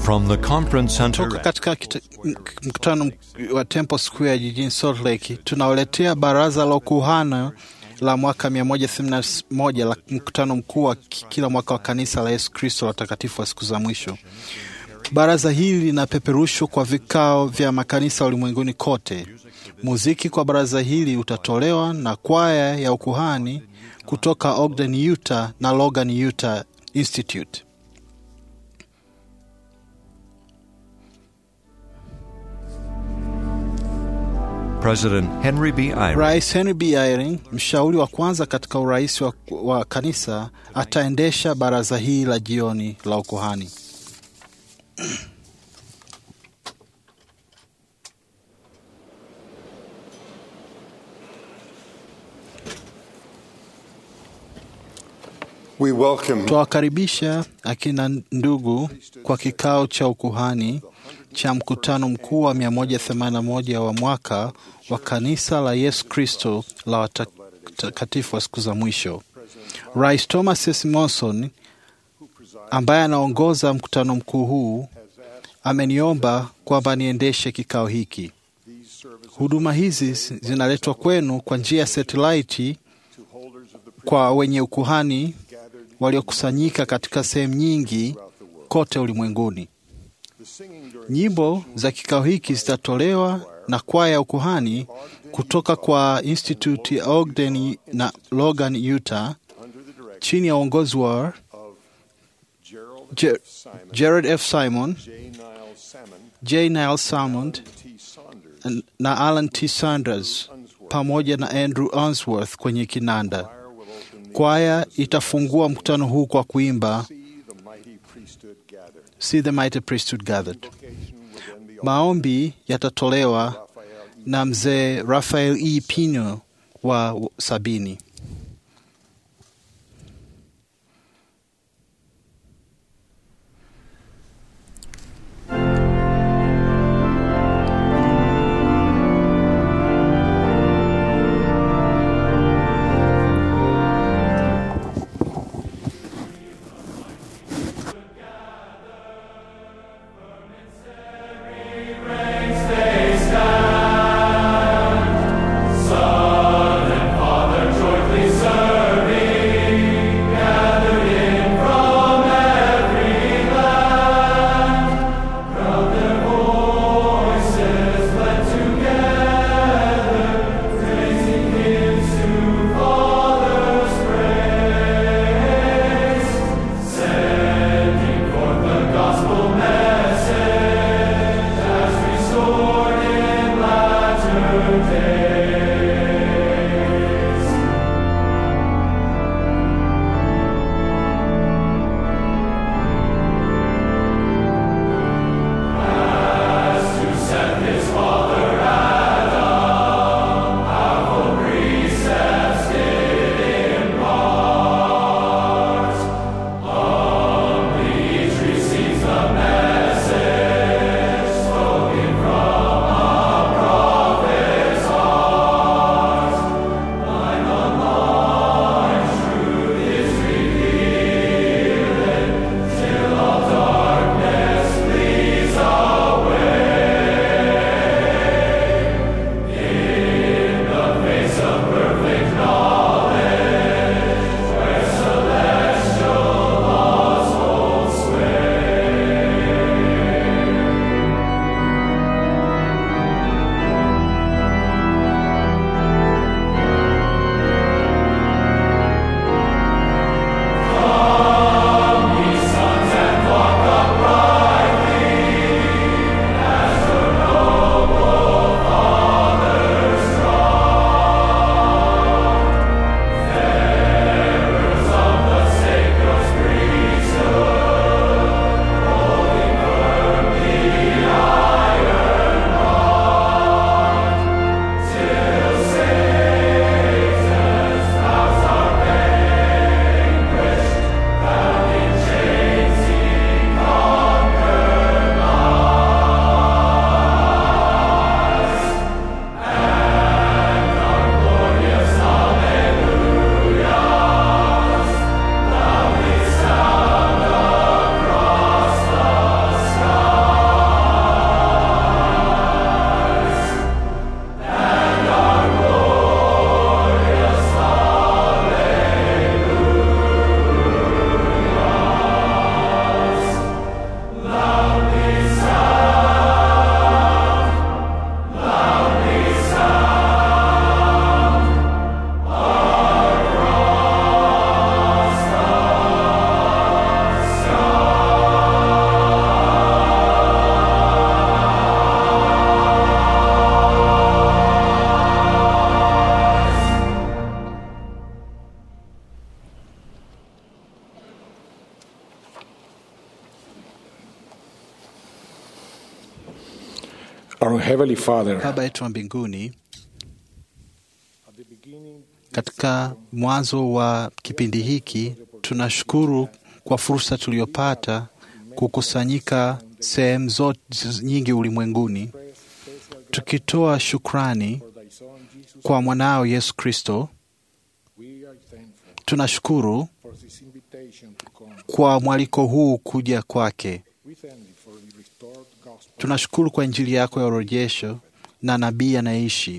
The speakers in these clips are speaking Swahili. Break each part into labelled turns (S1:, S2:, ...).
S1: From the conference center
S2: Toka katika mkutano wa Temple Square jijini Salt Lake, tunawaletea baraza la ukuhani la mwaka 181 la mkutano mkuu wa kila mwaka wa kanisa la Yesu Kristo la watakatifu wa siku za mwisho. Baraza hili linapeperushwa kwa vikao vya makanisa ulimwenguni kote. Muziki kwa baraza hili utatolewa na kwaya ya ukuhani kutoka Ogden, Utah na Logan, Utah Institute.
S1: President Henry B. Eyring,
S2: Rais Henry B. Eyring, mshauri wa kwanza katika urais wa kanisa, ataendesha baraza hili la jioni la ukuhani. Tuwakaribisha akina ndugu kwa kikao cha ukuhani cha mkutano mkuu wa 181 wa mwaka wa kanisa la Yesu Kristo la watakatifu wa siku za mwisho. Rais Thomas S. Monson ambaye anaongoza mkutano mkuu huu ameniomba kwamba niendeshe kikao hiki. Huduma hizi zinaletwa kwenu kwa njia ya satellite kwa wenye ukuhani waliokusanyika katika sehemu nyingi kote ulimwenguni. Nyimbo za kikao hiki zitatolewa na kwaya ya ukuhani kutoka kwa Institute ya Ogden na Logan, Utah, chini ya uongozi wa Jared F. Simon, J. Niles Salmond na Alan T. Sanders pamoja na Andrew Answorth kwenye kinanda. Kwaya itafungua mkutano huu kwa kuimba See the Mighty Priesthood Gathered. Maombi yatatolewa na mzee Raphael E. Pino wa Sabini.
S3: Son and Father, joy Our Heavenly Father,
S2: Baba yetu wa mbinguni, katika mwanzo wa kipindi hiki tunashukuru kwa fursa tuliyopata kukusanyika sehemu zote nyingi ulimwenguni, tukitoa shukrani kwa mwanao Yesu Kristo. Tunashukuru kwa mwaliko huu kuja kwake. Tunashukuru kwa Injili yako ya urejesho na nabii anaishi.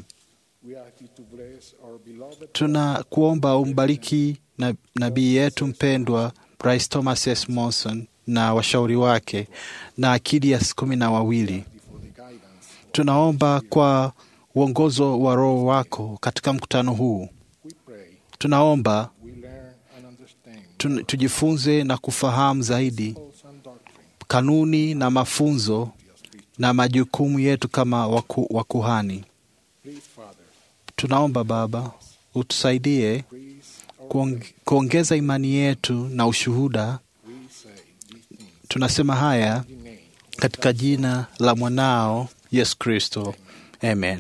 S2: Tunakuomba umbariki nabii yetu mpendwa Rais Thomas S. Monson na washauri wake na akidi ya 12. Tunaomba kwa uongozo wa Roho wako katika mkutano huu. Tunaomba tujifunze na kufahamu zaidi kanuni na mafunzo na majukumu yetu kama wakuhani. Tunaomba Baba, utusaidie kuongeza imani yetu na ushuhuda. Tunasema haya katika jina la mwanao Yesu Kristo. Amen.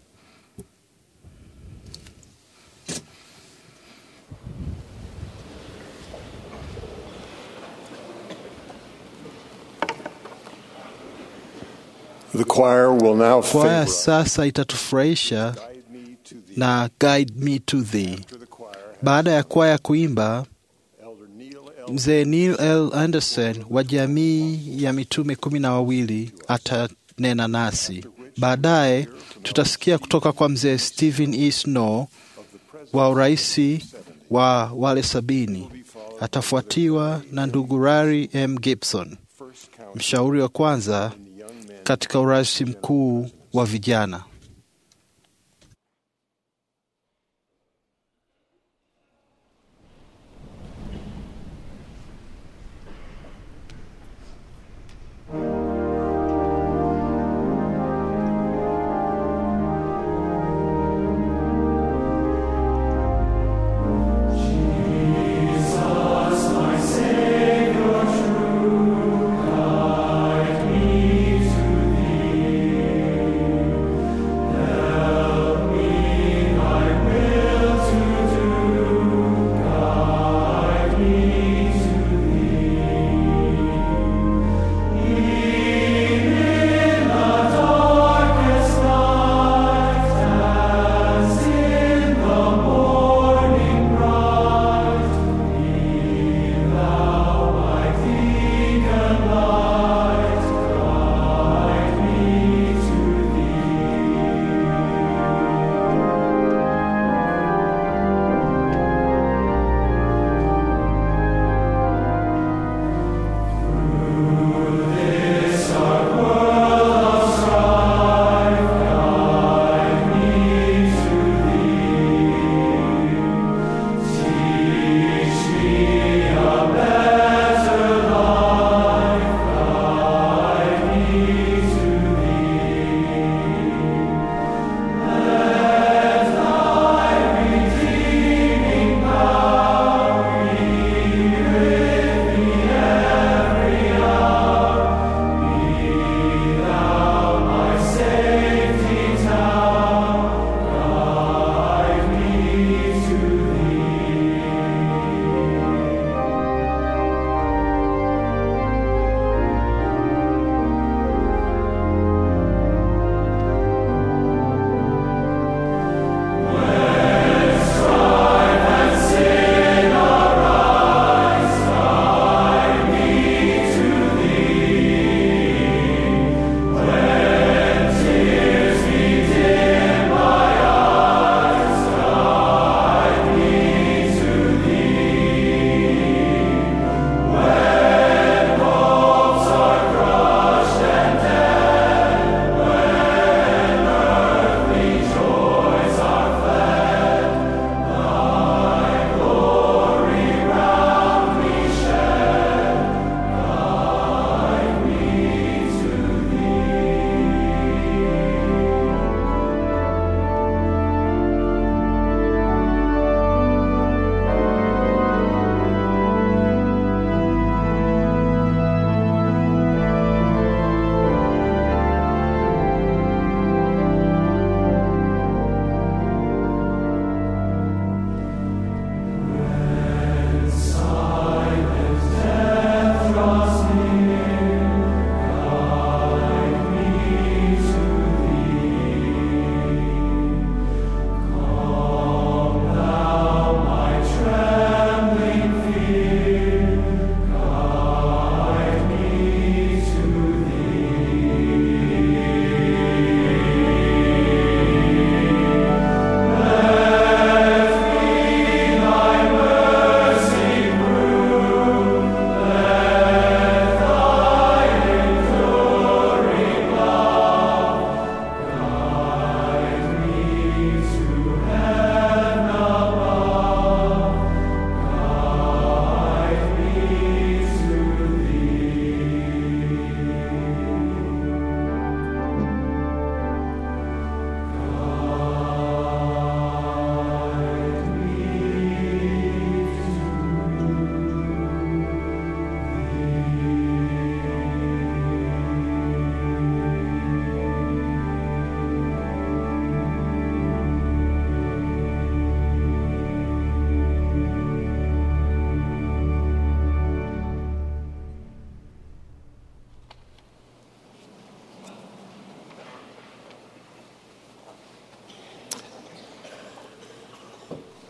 S4: The choir will now
S2: Kwaya
S4: favor
S2: sasa itatufurahisha na Guide Me to Thee. Baada ya kwaya kuimba, Mzee Neil L. Anderson wa jamii ya mitume 12 atanena nasi. Baadaye tutasikia kutoka kwa Mzee Stephen E. Snow wa uraisi wa wale 70. Atafuatiwa na ndugu Larry M. Gibson, mshauri wa kwanza katika uraisi mkuu wa vijana.
S5: Savior, true, guide me to Thee.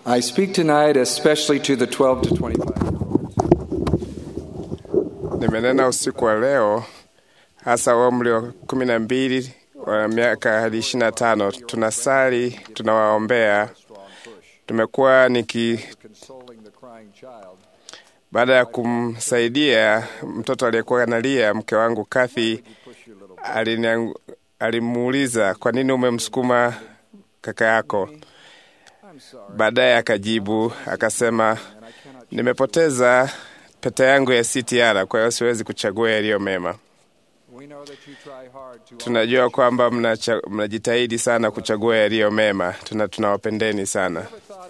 S3: I speak tonight especially to the 12 to 25.
S5: Nimenena usiku wa leo hasa umri wa 12 wa miaka hadi 25. Tunasali, tunawaombea. Tumekuwa baada ya kumsaidia mtoto aliyekuwa analia, mke wangu Kathy alimuuliza, "Kwa nini umemsukuma kaka yako?" Baadaye akajibu akasema, "Nimepoteza pete yangu ya CTR, kwa hiyo siwezi kuchagua yaliyo mema." Tunajua kwamba mnajitahidi sana kuchagua yaliyo mema. Tunawapendeni sana.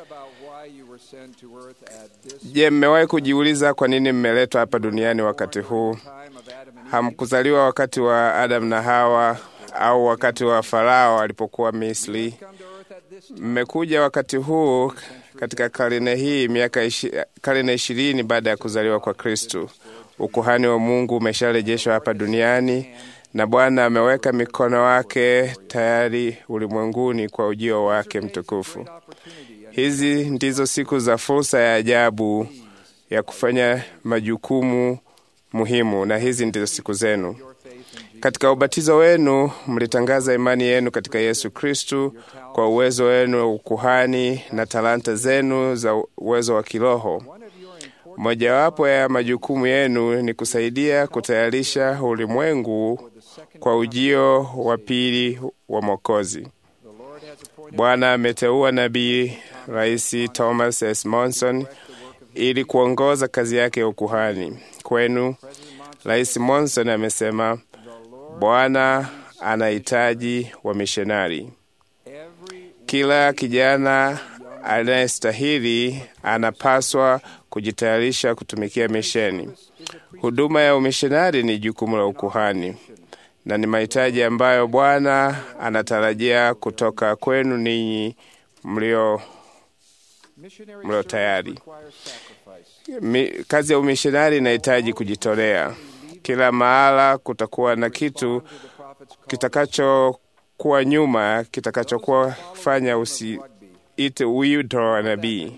S5: Je, mmewahi kujiuliza kwa nini mmeletwa hapa duniani wakati huu? Hamkuzaliwa wakati wa Adam na Hawa au wakati wa Farao alipokuwa Misri. Mmekuja wakati huu katika karne hii, karne 20 baada ya kuzaliwa kwa Kristo. Ukuhani wa Mungu umesharejeshwa hapa duniani na Bwana ameweka mikono wake tayari ulimwenguni kwa ujio wake mtukufu. Hizi ndizo siku za fursa ya ajabu ya kufanya majukumu muhimu, na hizi ndizo siku zenu. Katika ubatizo wenu mlitangaza imani yenu katika Yesu Kristo kwa uwezo wenu wa ukuhani na talanta zenu za uwezo wa kiroho. Mojawapo ya majukumu yenu ni kusaidia kutayarisha ulimwengu kwa ujio wa pili wa Mwokozi. Bwana ameteua nabii Rais Thomas S. Monson ili kuongoza kazi yake ya ukuhani. Kwenu, Rais Monson amesema, Bwana anahitaji wamishonari. Kila kijana anayestahili anapaswa kujitayarisha kutumikia misheni. Huduma ya umishonari ni jukumu la ukuhani na ni mahitaji ambayo Bwana anatarajia kutoka kwenu ninyi mlio tayari. Kazi ya umishonari inahitaji kujitolea. Kila mahala kutakuwa na kitu kitakachokuwa nyuma, kitakachokuwa fanya usiite wito wa nabii.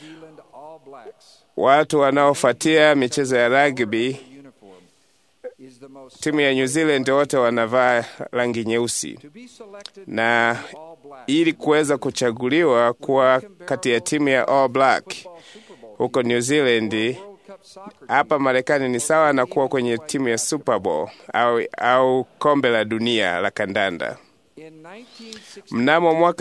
S5: Watu wanaofuatia michezo ya rugby, timu ya New Zealand wote wanavaa rangi nyeusi, na ili kuweza kuchaguliwa kuwa kati ya timu ya All Black huko New Zealand, hapa Marekani ni sawa na kuwa kwenye timu ya Super Bowl au kombe la dunia la kandanda. Mnamo mwaka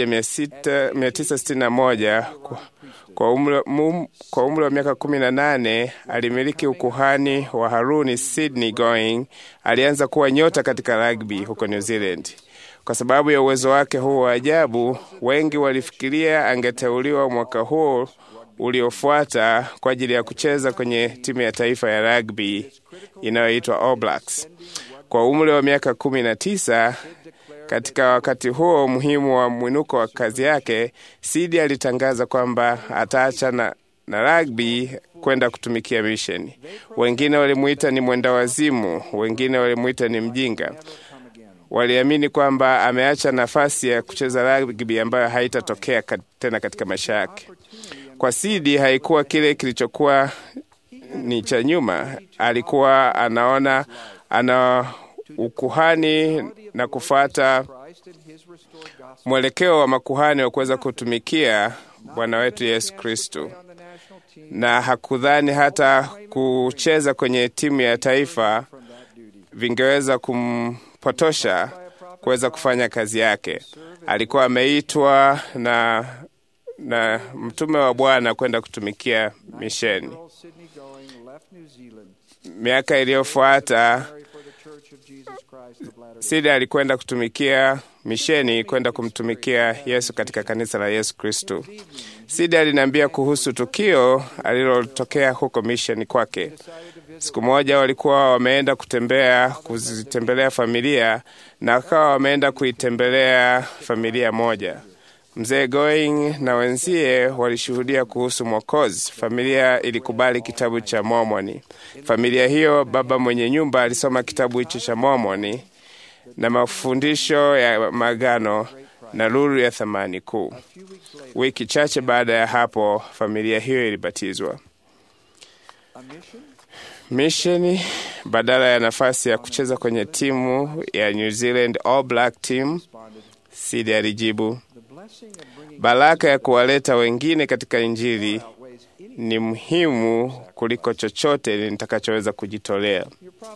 S5: 1961 kwa umri wa miaka 18 alimiliki ukuhani wa Haruni Sydney Going. Alianza kuwa nyota katika rugby huko New Zealand. Kwa sababu ya uwezo wake huu wa ajabu, wengi walifikiria angeteuliwa mwaka huu uliofuata kwa ajili ya kucheza kwenye timu ya taifa ya rugby inayoitwa All Blacks. Kwa umri wa miaka 19, katika wakati huo muhimu wa mwinuko wa kazi yake, Sidi alitangaza kwamba ataacha na rugby kwenda kutumikia misheni. Wengine walimuita ni mwenda wazimu, wengine walimuita ni mjinga. Waliamini kwamba ameacha nafasi ya kucheza rugby ambayo haitatokea tena katika maisha yake. Kwa Sidi haikuwa kile kilichokuwa ni cha nyuma. Alikuwa ana ukuhani na kufuata mwelekeo wa makuhani wa kuweza kutumikia Bwana wetu Yesu Kristo, na hakudhani hata kucheza kwenye timu ya taifa vingeweza kumpotosha kuweza kufanya kazi yake. Alikuwa ameitwa na mtume wa Bwana kwenda kutumikia misheni. Miaka iliyofuata, Sidi alikwenda kutumikia misheni, kwenda kumtumikia Yesu katika kanisa la Yesu Kristo. Sidi aliniambia kuhusu tukio alilotokea huko misheni kwake. Siku moja walikuwa wameenda kuzitembelea familia, na wakawa wameenda kuitembelea familia moja. Mzee Going na wenzie walishuhudia kuhusu Mwokozi. Familia ilikubali kitabu cha Mormoni. Familia hiyo, baba mwenye nyumba alisoma kitabu hicho cha Mormoni na mafundisho ya maagano, na nuru ya thamani kuu. Wiki chache baada ya hapo, familia hiyo ilibatizwa. Misheni, badala ya nafasi ya kucheza kwenye timu ya New Zealand All Black Team, Sid alijibu, baraka ya kuwaleta wengine katika Injili ni muhimu kuliko chochote nitakachoweza kujitolea.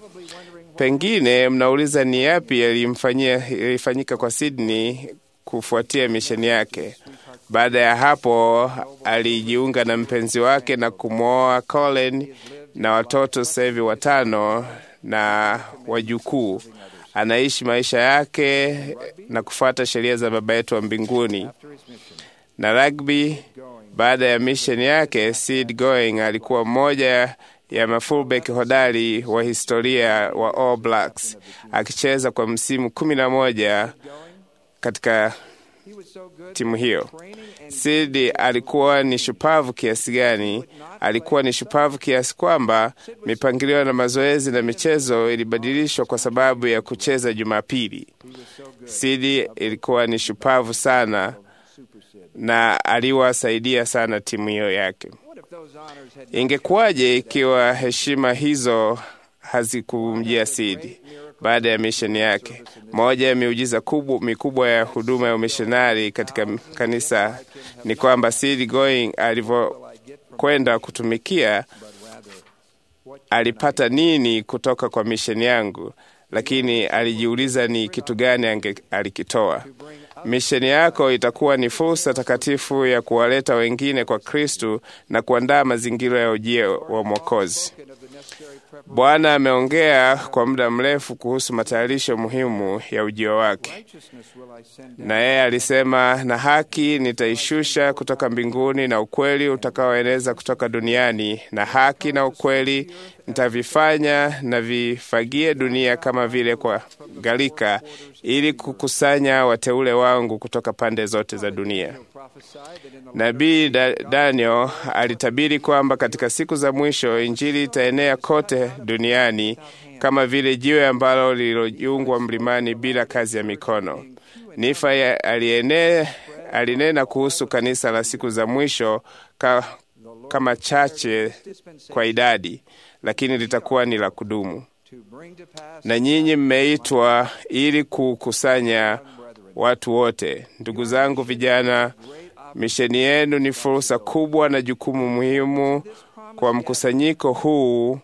S5: Pengine mnauliza ni yapi yalifanyika kwa Sydney kufuatia misheni yake. Baada ya hapo alijiunga na mpenzi wake na kumwoa Colin na watoto sasa hivi 5 na wajukuu. Anaishi maisha yake na kufuata sheria za Baba yetu wa mbinguni. Na rugby, baada ya mission yake, Sid Going alikuwa mmoja ya mafullback hodari wa historia wa All Blacks, akicheza kwa msimu 11 katika timu hiyo. Sid alikuwa ni shupavu kiasi gani? Alikuwa ni shupavu kiasi kwamba mipangilio na mazoezi na michezo ilibadilishwa kwa sababu ya kucheza Jumapili. Sid ilikuwa ni shupavu sana na aliwasaidia sana timu hiyo yake. Ingekuwaje ikiwa heshima hizo hazikumjia Sid baada ya misheni yake? Moja ya miujiza mikubwa ya huduma ya umishonari katika kanisa ni kwamba Sid Going alivyokwenda kutumikia alipata nini kutoka kwa misheni yangu, lakini alijiuliza ni kitu gani alikitoa. Misheni yako itakuwa ni fursa takatifu ya kuwaleta wengine kwa Kristo na kuandaa mazingira ya ujio wa Mwokozi. Bwana ameongea kwa muda mrefu kuhusu matayarisho muhimu ya ujio wake. Na yeye alisema, na haki nitaishusha kutoka mbinguni na ukweli utakaoeneza kutoka duniani, na haki na ukweli nitavifanya na vifagie dunia kama vile kwa gharika, ili kukusanya wateule wangu kutoka pande zote za dunia. Nabii Daniel alitabiri kwamba katika siku za mwisho Injili itaenea kote duniani kama vile jiwe ambalo lililojiungwa mlimani bila kazi ya mikono. Nifa alinena kuhusu kanisa la siku za mwisho kama chache kwa idadi, lakini litakuwa ni la kudumu. Na nyinyi mmeitwa ili kukusanya watu wote. Ndugu zangu vijana, misheni yenu ni fursa kubwa na jukumu muhimu kwa mkusanyiko huu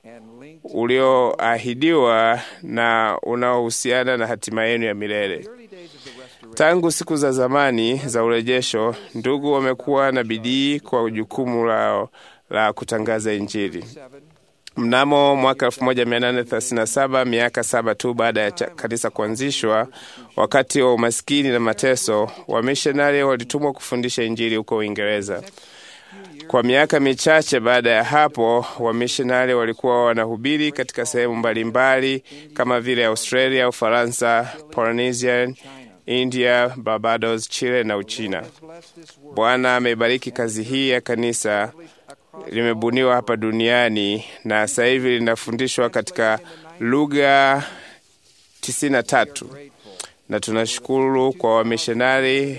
S5: ulioahidiwa na unaohusiana na hatima yenu ya milele. Tangu siku za zamani za urejesho, ndugu wamekuwa na bidii kwa jukumu lao la kutangaza Injili. Mnamo mwaka 1837, miaka 7 tu baada ya kanisa kuanzishwa, wakati wa umaskini na mateso, wamishonari walitumwa kufundisha Injili huko Uingereza. Kwa miaka michache baada ya hapo, wamishonari walikuwa wanahubiri katika sehemu mbalimbali kama vile Australia, Ufaransa, Polynesia, India, Barbados, Chile na Uchina. Bwana amebariki kazi hii ya kanisa. Limebuniwa hapa duniani na sasa hivi linafundishwa katika lugha 93. Na tunashukuru kwa wamishonari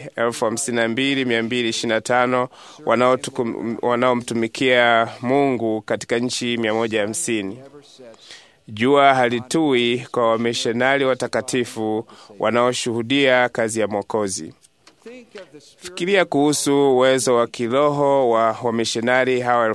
S5: 52,225 wanaomtumikia Mungu katika nchi 150. Jua halitui kwa wamishonari watakatifu wanaoshuhudia kazi ya Mwokozi. Fikiria kuhusu uwezo wa kiroho wa wamishonari hawa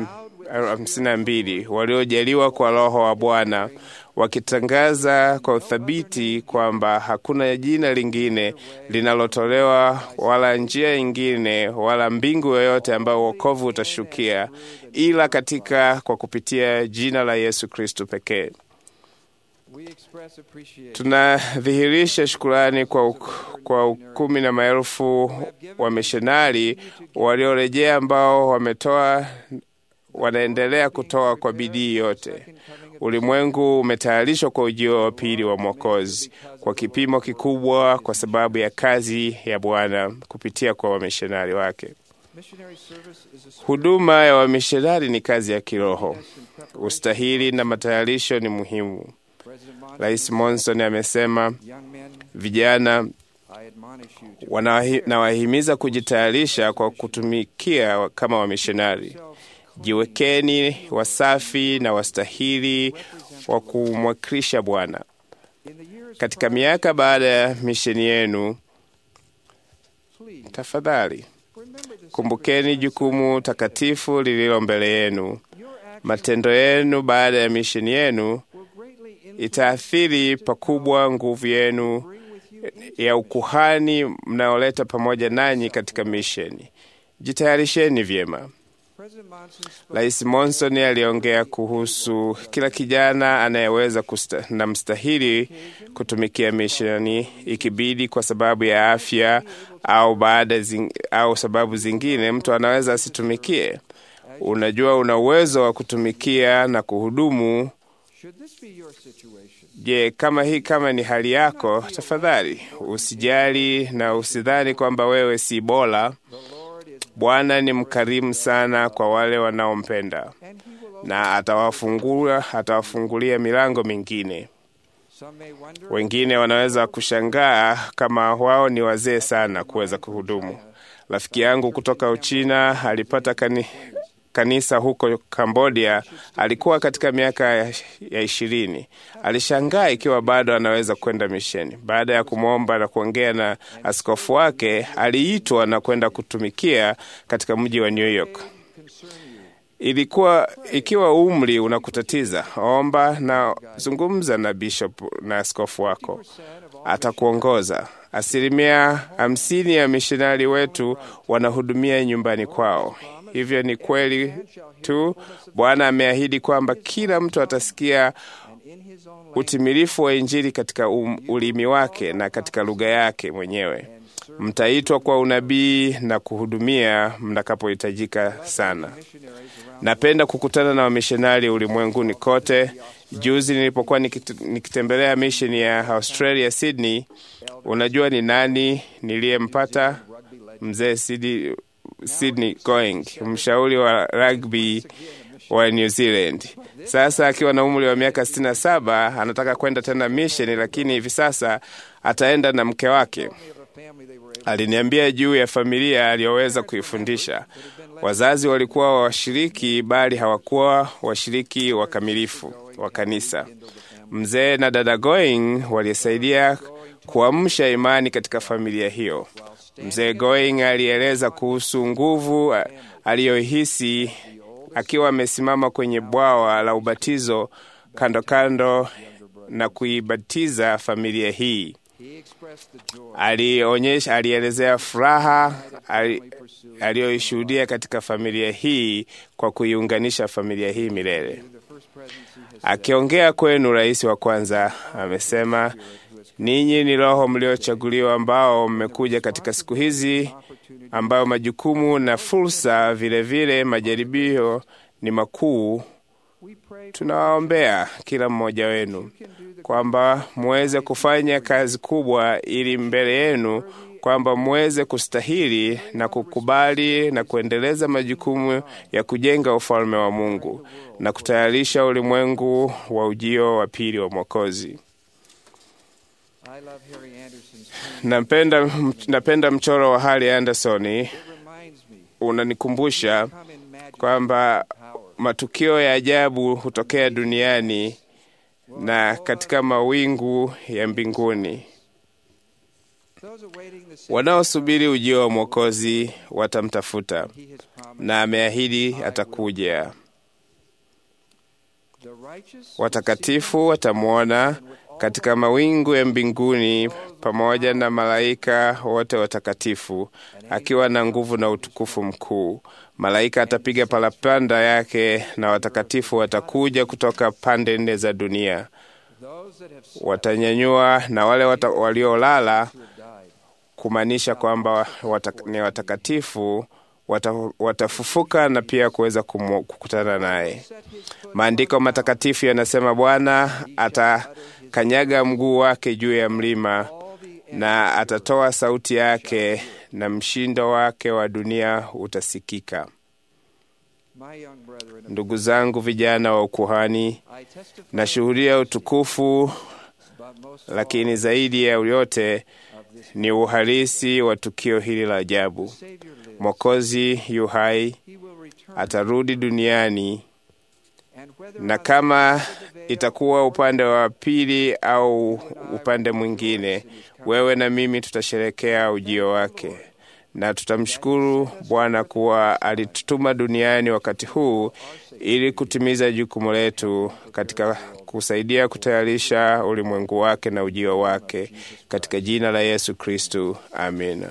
S5: 52 waliojaliwa kwa Roho wa Bwana, wakitangaza kwa uthabiti kwamba hakuna jina lingine linalotolewa wala njia nyingine wala mbingu yoyote ambayo wokovu utashukia ila kwa kupitia jina la Yesu Kristo pekee. Tunadhihirisha shukrani kwa ukumi na maelfu wa mishonari waliorejea ambao wanaendelea kutoa kwa bidii yote. Ulimwengu umetayarishwa kwa ujio wa pili wa Mwokozi kwa kipimo kikubwa kwa sababu ya kazi ya Bwana kupitia kwa wamishonari wake. Huduma ya wamishonari ni kazi ya kiroho. Ustahili na matayarisho ni muhimu. Rais Monson amesema, vijana, Nawahimiza kujitayarisha kwa kutumikia kama wamishonari. Jiwekeni wasafi na wastahili wa kumwakilisha Bwana. Katika miaka baada ya misheni yenu, tafadhali kumbukeni jukumu takatifu lililo mbele yenu. Matendo yenu baada ya misheni yenu itaathiri pakubwa nguvu yenu ya ukuhani mnaoleta pamoja nanyi katika misheni. Jitayarisheni vyema. Rais Monson aliongea kuhusu kila kijana anayeweza na mstahili kutumikia misheni ikibidi, kwa sababu ya afya au sababu zingine mtu anaweza asitumikie. Unajua una uwezo wa kutumikia na kuhudumu. Je, kama ni hali yako, tafadhali usijali na usidhani kwamba wewe si bora. Bwana ni mkarimu sana kwa wale wanaompenda na atawafungulia milango mingine. Wengine wanaweza kushangaa kama wao ni wazee sana kuweza kuhudumu. Rafiki yangu kutoka Uchina alipata kanisa huko Cambodia. Alikuwa katika miaka ya 20. Alishangaa ikiwa bado anaweza kwenda misheni. Baada ya kumwomba na kuongea na askofu wake, aliitwa na kwenda kutumikia katika mji wa New York. Ikiwa umri unakutatiza, omba na zungumza na bishop na askofu wako. Atakuongoza. 50% ya mishonari wetu wanahudumia nyumbani kwao. Hivyo ni kweli tu. Bwana ameahidi kwamba kila mtu atasikia utimilifu wa Injili katika ulimi wake na katika lugha yake mwenyewe. Mtaitwa kwa unabii na kuhudumia mnakapohitajika sana. Napenda kukutana na wamishonari ulimwenguni kote. Juzi nilipokuwa nikitembelea misheni ya Australia, Sydney, unajua ni nani niliyempata? Mzee Sydney Going, mshauri wa rugby wa New Zealand. Sasa akiwa na umri wa miaka 67, anataka kwenda tena misheni, lakini hivi sasa ataenda na mke wake. Aliniambia juu ya familia aliyoweza kuifundisha. Wazazi walikuwa washiriki, bali hawakuwa washiriki wakamilifu wa kanisa. Mzee na dada Going walisaidia kuamsha imani katika familia hiyo. Mzee Going alieleza kuhusu nguvu aliyohisi akiwa amesimama kwenye bwawa la ubatizo kando na kuibatiza familia hii. Alielezea furaha aliyoishuhudia katika familia hii kwa kuiunganisha familia hii milele. Akiongea kwenu, rais wa kwanza amesema, ninyi ni roho mliochaguliwa ambao mmekuja katika siku hizi ambayo majukumu na fursa vile majaribio ni makuu. Tunawaombea kila mmoja wenu kwamba muweze kufanya kazi kubwa ili mbele yenu, kwamba muweze kustahili na kukubali na kuendeleza majukumu ya kujenga ufalme wa Mungu na kutayarisha ulimwengu wa ujio wa pili wa Mwokozi. Napenda mchoro wa Harry Anderson. Unanikumbusha kwamba matukio ya ajabu hutokea duniani na katika mawingu ya mbinguni. Wanaosubiri ujio wa Mwokozi watamtafuta, na ameahidi atakuja. Watakatifu watamwona katika mawingu ya mbinguni pamoja na malaika wote watakatifu, akiwa na nguvu na utukufu mkuu. Malaika atapiga parapanda yake na watakatifu watakuja kutoka pande nne za dunia. Watanyanyua na wale waliolala, kumaanisha kwamba ni watakatifu, watafufuka na pia kuweza kukutana naye. Maandiko matakatifu yanasema Bwana atakanyaga mguu wake juu ya mlima na atatoa sauti yake na mshindo wake wa dunia utasikika. Ndugu zangu vijana wa ukuhani, nashuhudia utukufu lakini zaidi ya yote ni uhalisi wa tukio hili la ajabu. Mwokozi yu hai, atarudi duniani, na kama itakuwa upande wa pili au upande mwingine, wewe na mimi tutasherekea ujio wake, na tutamshukuru Bwana kuwa alitutuma duniani wakati huu ili kutimiza jukumu letu katika kusaidia kutayarisha ulimwengu wake na ujio wake, katika jina la Yesu Kristo. Amina.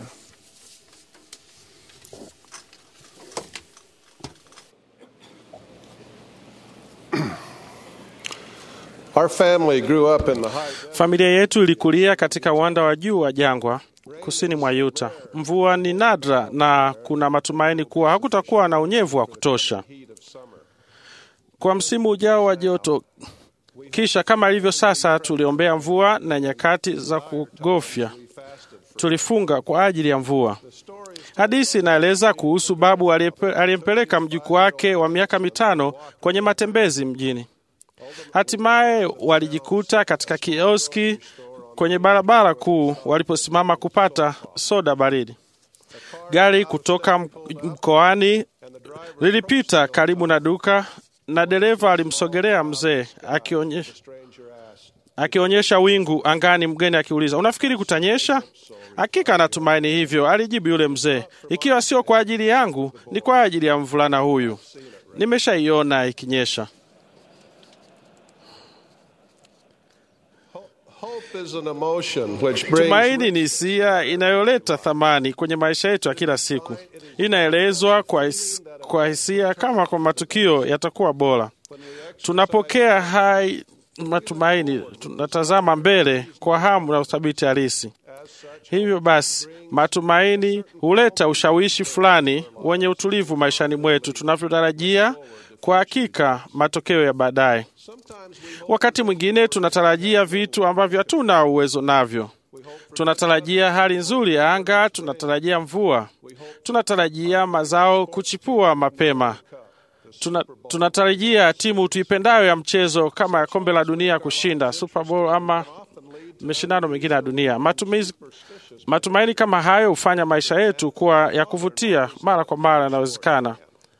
S6: Familia yetu ilikulia katika uwanda wa juu wa jangwa kusini mwa Utah. Mvua ni nadra na kuna matumaini kuwa hakutakuwa na unyevu wa kutosha kwa msimu ujao wa joto. Kisha kama ilivyo sasa, tuliombea mvua na nyakati za kugofya. Tulifunga kwa ajili ya mvua. Hadithi inaeleza kuhusu babu aliyempeleka mjukuu wake wa miaka 5 kwenye matembezi mjini. Hatimaye walijikuta katika kioski kwenye barabara kuu waliposimama kupata soda baridi. Gari kutoka mkoani lilipita karibu na duka, na dereva alimsogelea mzee akionyesha wingu angani. Mgeni akiuliza, unafikiri kutanyesha? Hakika natumaini hivyo, alijibu yule mzee. Ikiwa sio kwa ajili yangu, ni kwa ajili ya mvulana huyu. Nimeshaiona ikinyesha. Tumaini ni hisia inayoleta thamani kwenye maisha yetu ya kila siku. Inaelezwa kwa hisia kama kwa matukio yatakuwa bora. Tunapokea hai matumaini, tunatazama mbele kwa hamu na uthabiti halisi. Hivyo basi, matumaini huleta ushawishi fulani wenye utulivu maishani mwetu tunavyotarajia kwa hakika matokeo ya baadaye. Wakati mwingine tunatarajia vitu ambavyo hatuna uwezo navyo. Tunatarajia hali nzuri ya anga, tunatarajia mvua, tunatarajia mazao kuchipua mapema. Tunatarajia timu tuipendayo ya mchezo kama ya kombe la dunia kushinda Super Bowl ama mashindano mengine ya dunia. Matumaini kama hayo hufanya maisha yetu kuwa ya kuvutia mara kwa mara inawezekana.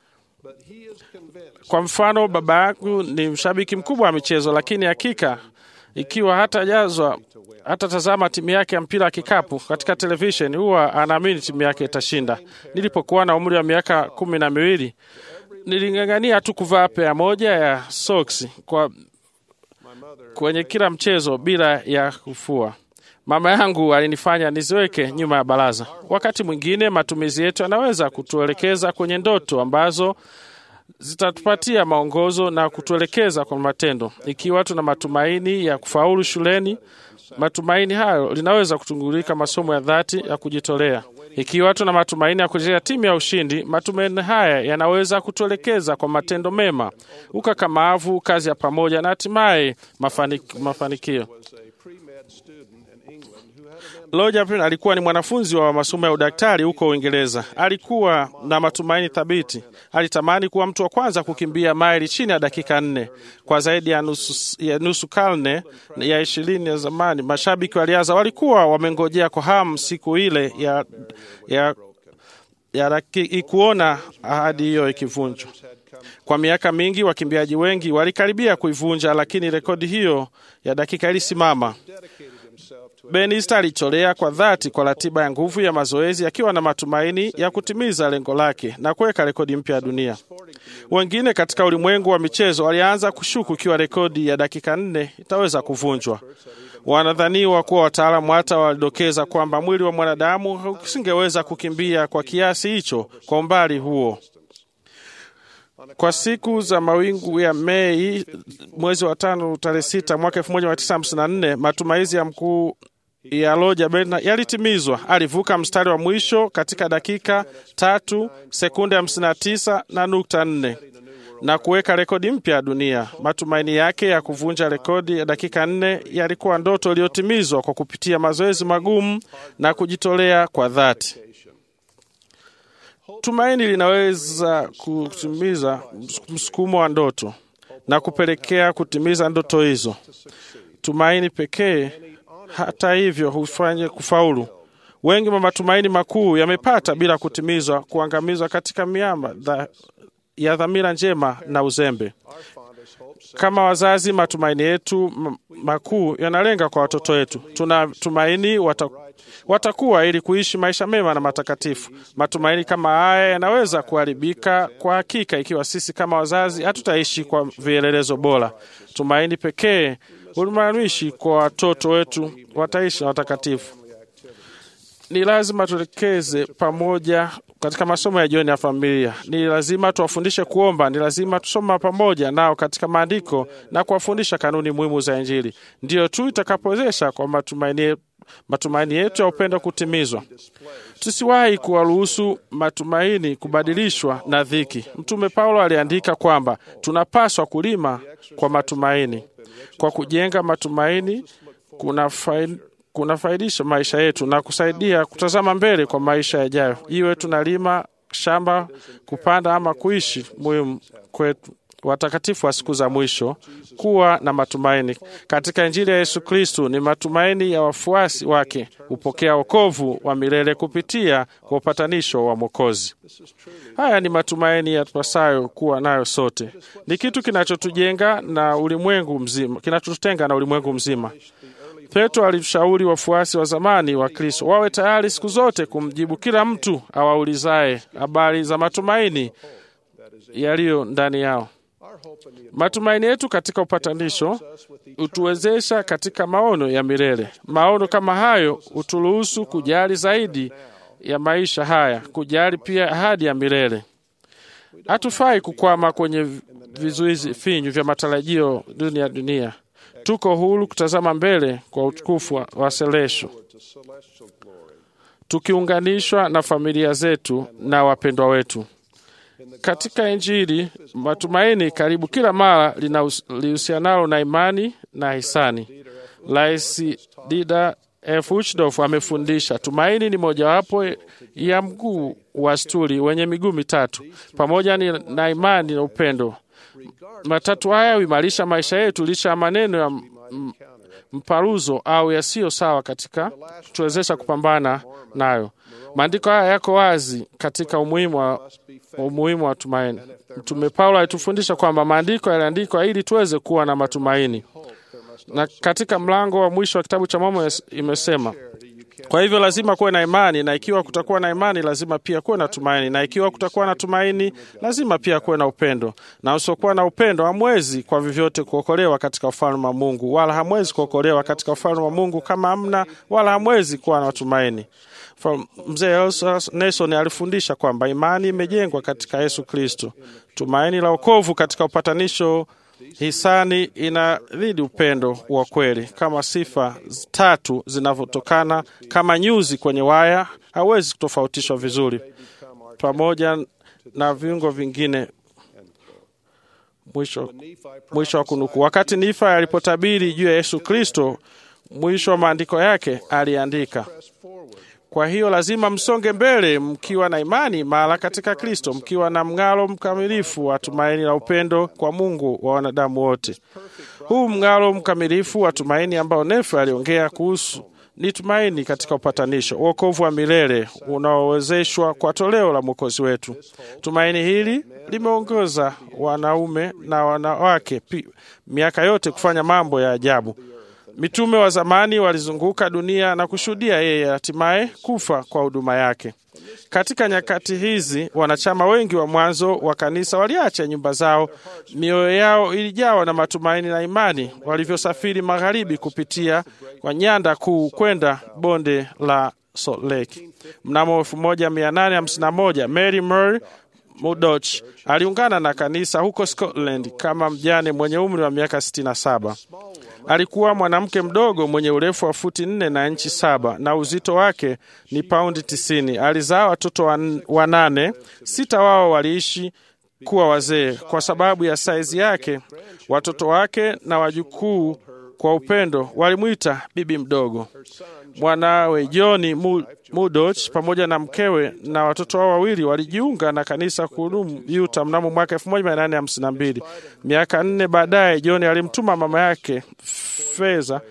S6: Kwa mfano, baba yangu ni mshabiki mkubwa wa michezo, lakini hakika ikiwa hata tazama timu yake ya mpira wa kikapu katika television, huwa anaamini timu yake itashinda. Nilipokuwa na umri wa miaka 12, niling'ang'ania tu kuvaa pea moja ya socks kwenye kila mchezo bila ya kufua. Mama yangu alinifanya niziweke nyuma ya baraza. Wakati mwingine matumizi yetu yanaweza kutuelekeza kwenye ndoto ambazo zitatupatia maongozo na kutuelekeza kwa matendo. Ikiwa tuna matumaini ya kufaulu shuleni, matumaini hayo linaweza kutungulika masomo ya dhati ya kujitolea. Ikiwa tuna matumaini ya kuchezea timu ya ushindi, matumaini haya yanaweza kutuelekeza kwa matendo mema, ukakamavu, kazi ya pamoja na hatimaye mafanikio. Roger alikuwa ni mwanafunzi wa masomo ya udaktari huko Uingereza. Alikuwa na matumaini thabiti. Alitamani kuwa mtu wa kwanza kukimbia maili chini ya dakika 4. Kwa zaidi ya nusu karne ya 20 ya zamani, mashabiki walianza walikuwa wamengojea kwa hamu siku ile ya kuona ahadi hiyo ikivunjwa. Kwa miaka mingi wakimbiaji wengi walikaribia kuivunja, lakini rekodi hiyo ya dakika ilisimama. Ben Easter alicholea kwa dhati kwa ratiba ya nguvu ya mazoezi, akiwa na matumaini ya kutimiza lengo lake na kuweka rekodi mpya ya dunia. Wengine katika ulimwengu wa michezo walianza kushuku ikiwa rekodi ya dakika 4 itaweza kuvunjwa. Wanadhaniwa kuwa wataalamu hata walidokeza kwamba mwili wa mwanadamu usingeweza kukimbia kwa kiasi hicho kwa umbali huo. Kwa siku za mawingu ya Mei mwezi wa 5 tarehe 6 mwaka 1954, matumaini ya mkuu ya Roger Bennett yalitimizwa. Alivuka mstari wa mwisho katika dakika 3 sekunde 59.4 na kuweka rekodi mpya ya dunia. Matumaini yake ya kuvunja rekodi ya dakika 4 yalikuwa ndoto iliyotimizwa kwa kupitia mazoezi magumu na kujitolea kwa dhati. Tumaini linaweza kutimiza msukumo wa ndoto na kupelekea kutimiza ndoto hizo. tumaini pekee, hata hivyo, hufanye kufaulu. Wengi wa matumaini makuu yamepata bila kutimizwa, kuangamizwa katika miamba ya dhamira njema na uzembe. Kama wazazi, matumaini yetu makuu yanalenga kwa watoto wetu. Tunatumaini watakuwa ili kuishi maisha mema na matakatifu. Matumaini kama haya yanaweza kuharibika kwa hakika ikiwa sisi kama wazazi hatutaishi kwa vielelezo bora. Tumaini pekee ulimaanisha kwa watoto wetu wataishi na watakatifu. Ni lazima tuelekeze pamoja katika masomo ya jioni ya familia. Ni lazima tuwafundishe kuomba. Ni lazima tusoma pamoja nao katika maandiko na kuwafundisha kanuni muhimu za Injili. Ndiyo tu itakapowezesha kwa matumaini yetu ya upendo kutimizwa. Tusiwahi kuwaruhusu matumaini kubadilishwa na dhiki. Mtume Paulo aliandika kwamba tunapaswa kulima kwa matumaini. Kwa kujenga matumaini kunafaidisha maisha yetu na kusaidia kutazama mbele kwa maisha yajayo. Iwe tunalima shamba, kupanda ama kuishi, muhimu kwetu watakatifu wa siku za mwisho kuwa na matumaini. Katika Injili ya Yesu Kristo ni matumaini ya wafuasi wake hupokea wokovu wa milele kupitia kwa upatanisho wa Mwokozi. Haya ni matumaini yatupasayo kuwa nayo sote. Ni kitu kinachotujenga na ulimwengu mzima, kinachotutenga na ulimwengu mzima. Petro alishauri wafuasi wa zamani wa Kristo wawe tayari siku zote kumjibu kila mtu awaulizaye habari za matumaini yaliyo ndani yao. Matumaini yetu katika upatanisho utuwezesha katika maono ya milele. Maono kama hayo uturuhusu kujali zaidi ya maisha haya, kujali pia ahadi ya milele. Hatufai kukwama kwenye vizuizi finyu vya matarajio dunia. Tuko huru kutazama mbele kwa utukufu wa selesho, tukiunganishwa na familia zetu na wapendwa wetu. Katika Injili, matumaini karibu kila mara linahusianalo na imani na hisani. Rais Dieter F. Uchtdorf amefundisha tumaini ni mojawapo ya mguu wa stuli wenye miguu mitatu, pamoja na imani na upendo. Matatu haya huimarisha maisha yetu licha ya maneno ya mparuzo au yasiyo sawa katika kutuwezesha kupambana nayo. Maandiko haya yako wazi katika umuhimu wa tumaini. Mtume Paulo alitufundisha kwamba maandiko yaliandikwa ili tuweze kuwa na matumaini. Na katika mlango wa mwisho wa kitabu cha Mormoni imesema, kwa hivyo lazima kuwe na imani, na ikiwa kutakuwa na imani lazima pia kuwe na tumaini, na ikiwa kutakuwa na tumaini lazima pia kuwe na upendo. Na usiokuwa na upendo hamwezi kwa vyovyote kuokolewa katika ufalme wa Mungu, wala hamwezi kuokolewa katika ufalme wa Mungu kama hamna wala hamwezi kuwa na tumaini. Mzee Nelson alifundisha kwamba imani imejengwa katika Yesu Kristo. Tumaini la wokovu katika upatanisho hisani inadhidi upendo wa kweli. Kama sifa tatu zinavyotokana kama nyuzi kwenye waya, hawezi kutofautishwa vizuri pamoja na viungo vingine. Mwisho wa kunuku. Wakati Nifa alipotabiri juu ya Yesu Kristo, mwisho wa maandiko yake aliandika, kwa hiyo lazima msonge mbele mkiwa na imani imara katika Kristo, mkiwa na mng'aro mkamilifu wa tumaini la upendo kwa Mungu wa wanadamu wote. Huu mng'aro mkamilifu wa tumaini ambao Nefa aliongea kuhusu ni tumaini katika upatanisho, wokovu wa milele unaowezeshwa kwa toleo la Mwokozi wetu. Tumaini hili limeongoza wanaume na wanawake miaka yote kufanya mambo ya ajabu. Mitume wa zamani walizunguka dunia na kushuhudia yeye hatimaye kufa kwa huduma yake. Katika nyakati hizi, wanachama wengi wa mwanzo wa kanisa waliacha nyumba zao, mioyo yao ilijawa na matumaini na imani, walivyosafiri magharibi kupitia kwa nyanda kuu kwenda bonde la Salt Lake. Mnamo 1851, Mary Murray Murdoch aliungana na kanisa huko Scotland kama mjane mwenye umri wa miaka 67. Alikuwa mwanamke mdogo mwenye urefu wa futi 4 na inchi 7 na uzito wake ni paundi 90. Alizaa watoto 8, 6 wao waliishi kuwa wazee. Kwa sababu ya saizi yake, watoto wake na wajukuu kwa upendo walimwita bibi mdogo. Mwanawe John Murdoch pamoja na mkewe na watoto wao wawili walijiunga na kanisa kuhudumu Utah mnamo mwaka 1852. Miaka 4 baadaye, John alimtuma mama yake fedha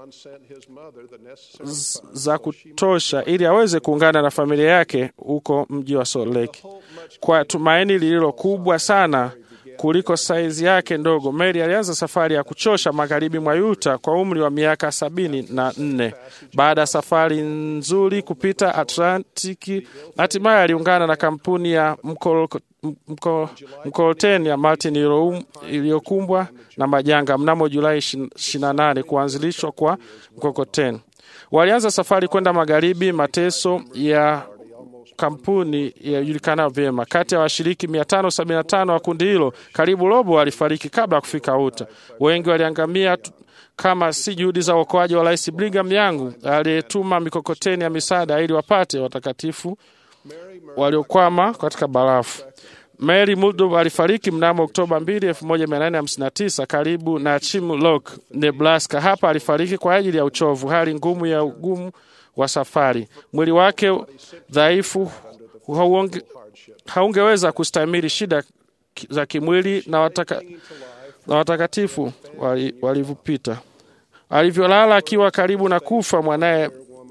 S6: za kutosha ili aweze kuungana na familia yake huko mji wa Salt Lake. Kwa tumaini lililo kubwa sana kuliko saizi yake ndogo, Mary alianza safari ya kuchosha magharibi mwa Utah kwa umri wa miaka 74. Baada ya safari nzuri kupita Atlantiki, hatimaye aliungana na kampuni ya mkokoteni ya Martin iliyokumbwa na majanga mnamo Julai 28 kuanzilishwa kwa mkokoteni. Walianza safari kwenda magharibi, mateso ya kampuni yajulikana vyema. Kati ya washiriki 575 wa kundi hilo, karibu robo walifariki kabla ya kufika Utah. Wengi waliangamia kama si juhudi za uokoaji wa Rais Brigham Young aliyetuma mikokoteni ya misaada ili wapate watakatifu waliokwama katika barafu. Mary Muldoon alifariki mnamo Oktoba 2, 1859 karibu na Chimlock, Nebraska. Hapa alifariki kwa ajili ya uchovu, hali ngumu ya ugumu wa safari. Mwili wake dhaifu haungeweza kustahimili shida za kimwili na watakatifu walivyopita. Alivyolala akiwa karibu na kufa, mwanae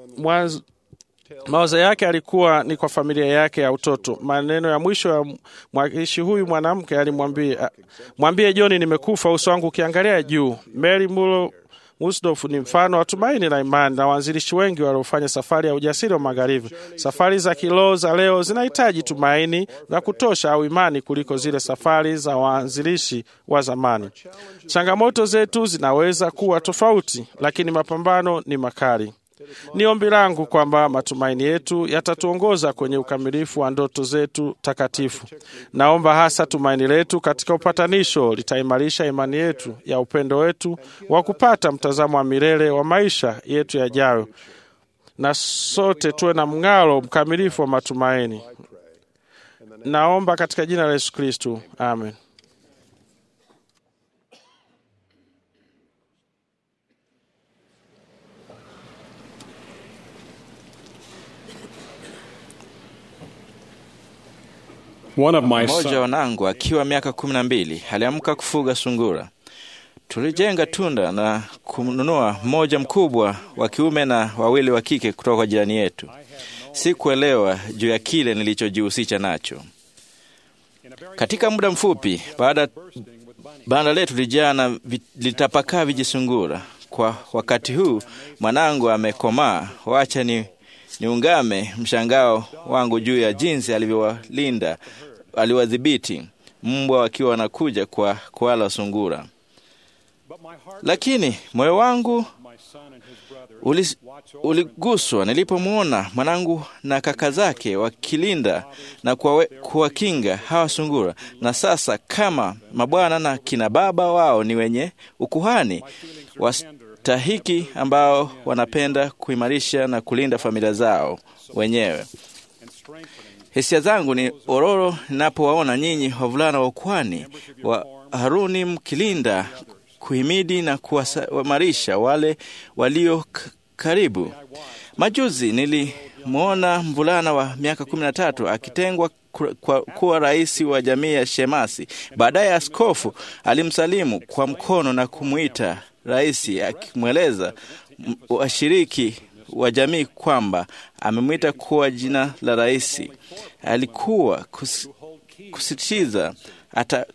S6: mawazo yake alikuwa ni kwa familia yake ya utoto. Maneno ya mwisho ya mwakilishi huyu mwanamke alimwambia, "Mwambie John nimekufa, uso wangu ukiangalia juu." Mary Muldoon ni mfano wa tumaini la imani na waanzilishi wengi waliofanya safari ya ujasiri wa magharibi. Safari za kiroho za leo zinahitaji tumaini la kutosha au imani kuliko zile safari za waanzilishi wa zamani. Changamoto zetu zinaweza kuwa tofauti, lakini mapambano ni makali. Ni ombi langu kwamba matumaini yetu yatatuongoza kwenye ukamilifu wa ndoto zetu takatifu. Naomba hasa tumaini letu katika upatanisho litaimarisha imani yetu ya upendo wetu wa kupata mtazamo wa milele wa maisha yetu yajayo, na sote tuwe na mng'aro mkamilifu wa matumaini. Naomba katika jina la Yesu Kristo. Amen.
S7: Mmoja wa wanangu akiwa miaka 12 aliamka kufuga sungura. Tulijenga tunda na kununua mmoja mkubwa wa kiume na wawili wa kike kutoka kwa jirani yetu. Sikuelewa juu ya kile nilichojihusisha nacho. Katika muda mfupi banda letu lijaa na litapakaa vijisungura. Kwa wakati huu mwanangu amekomaa. Wacha niungame mshangao wangu juu ya jinsi aliwadhibiti mbwa wakiwa wanakuja kwa kuala sungura. Lakini moyo wangu uliguswa nilipomwona mwanangu na kaka zake wakilinda na kuwakinga hawa sungura. Na sasa kama mabwana na kina baba wao ni wenye ukuhani wastahiki ambao wanapenda kuimarisha na kulinda familia zao wenyewe. Hisia zangu ni ororo ninapowaona nyinyi wavulana wa ukuhani wa Haruni mkilinda, kuhimidi na kuwaimarisha wale walio karibu. Majuzi nilimwona mvulana wa miaka 13 akitengwa kuwa rais wa jamii ya Shemasi. Baadaye askofu alimsalimu kwa mkono na kumuita rais, akimweleza washiriki wa jamii kwamba amemwita kwa jina la rais. Alikuwa kusitiza hata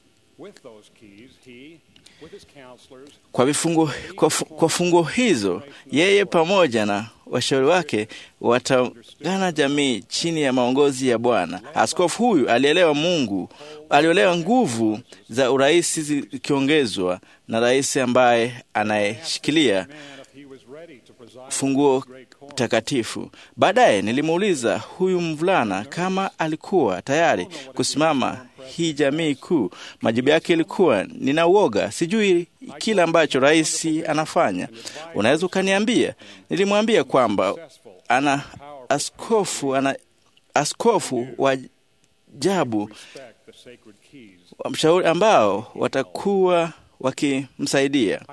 S7: kwa funguo hizo yeye pamoja na washauri wake wataungana jamii chini ya maongozi ya Bwana. Askofu huyu alielewa nguvu za urais zikiongezwa na rais ambaye anayeshikilia funguo takatifu. Baadaye nilimuuliza huyu mvulana kama alikuwa tayari kusimama hii jamii kuu. Majibu yake ilikuwa, nina uoga, sijui kila ambacho rais anafanya. Unaweza ukaniambia? Nilimwambia kwamba ana askofu wa ajabu mshauri ambao watakuwa wakimsaidia.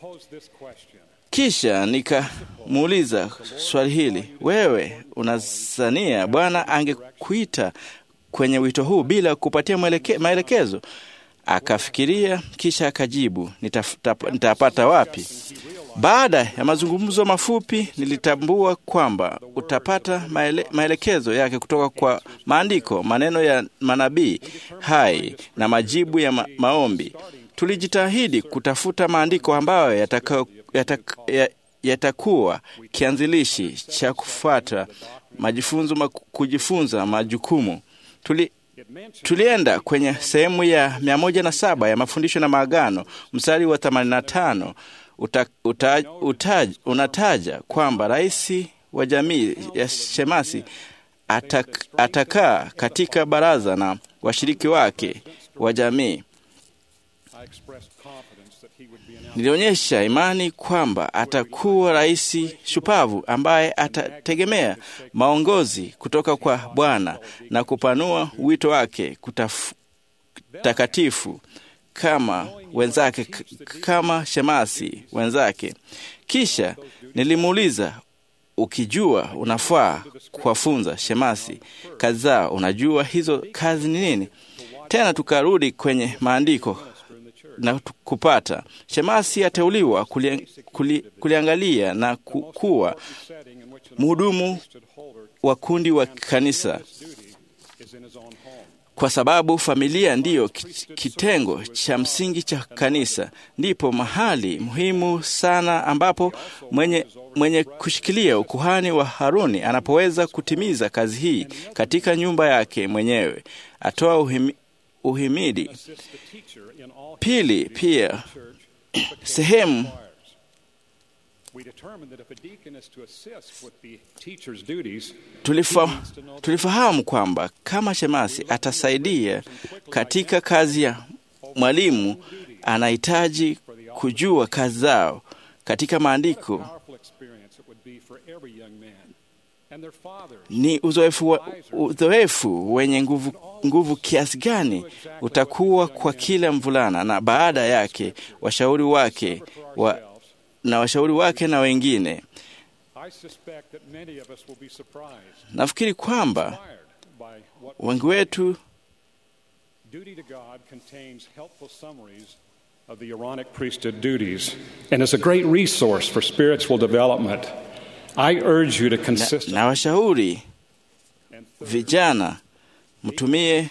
S7: Kisha nikamuuliza swali hili, wewe unazania Bwana angekuita kwenye wito huu bila kupatia maelekezo? Akafikiria kisha akajibu, nitapata wapi? Baada ya mazungumzo mafupi, nilitambua kwamba utapata maelekezo yake kutoka kwa maandiko, maneno ya manabii hai na majibu ya maombi. Tulijitahidi kutafuta maandiko ambayo yatakuwa kianzilishi cha kufuata kujifunza majukumu. Tulienda kwenye sehemu ya 107 ya mafundisho na maagano, mstari wa 85 unataja kwamba rais wa jamii ya shemasi atakaa katika baraza na washiriki wake wa jamii. Nilionyesha imani kwamba atakuwa rais shupavu ambaye atategemea maongozi kutoka kwa Bwana na kupanua wito wake takatifu kama wenzake, kama shemasi wenzake. Kisha nilimuuliza, ukijua unafaa kuwafunza shemasi kazi zao, unajua hizo kazi ni nini? Tena tukarudi kwenye maandiko na kupata shemasi ateuliwa kuliangalia na kuwa mhudumu wa kundi wa kanisa, kwa sababu familia ndiyo kitengo cha msingi cha kanisa. Ndipo mahali muhimu sana ambapo mwenye kushikilia ukuhani wa Haruni anapoweza kutimiza kazi hii katika nyumba yake mwenyewe. Atoa uhimidi. Pili, pia sehemu tulifahamu kwamba kama shemasi atasaidia katika kazi ya mwalimu, anahitaji kujua kazi zao katika maandiko. Ni uzoefu wenye nguvu kiasi gani utakuwa kwa kila mvulana na baada yake washauri wake na wengine. Nafikiri kwamba wengi wetu
S4: of the Aaronic priesthood duties and is a great resource for spiritual development. I urge you to consistently
S7: na washauri vijana mtumie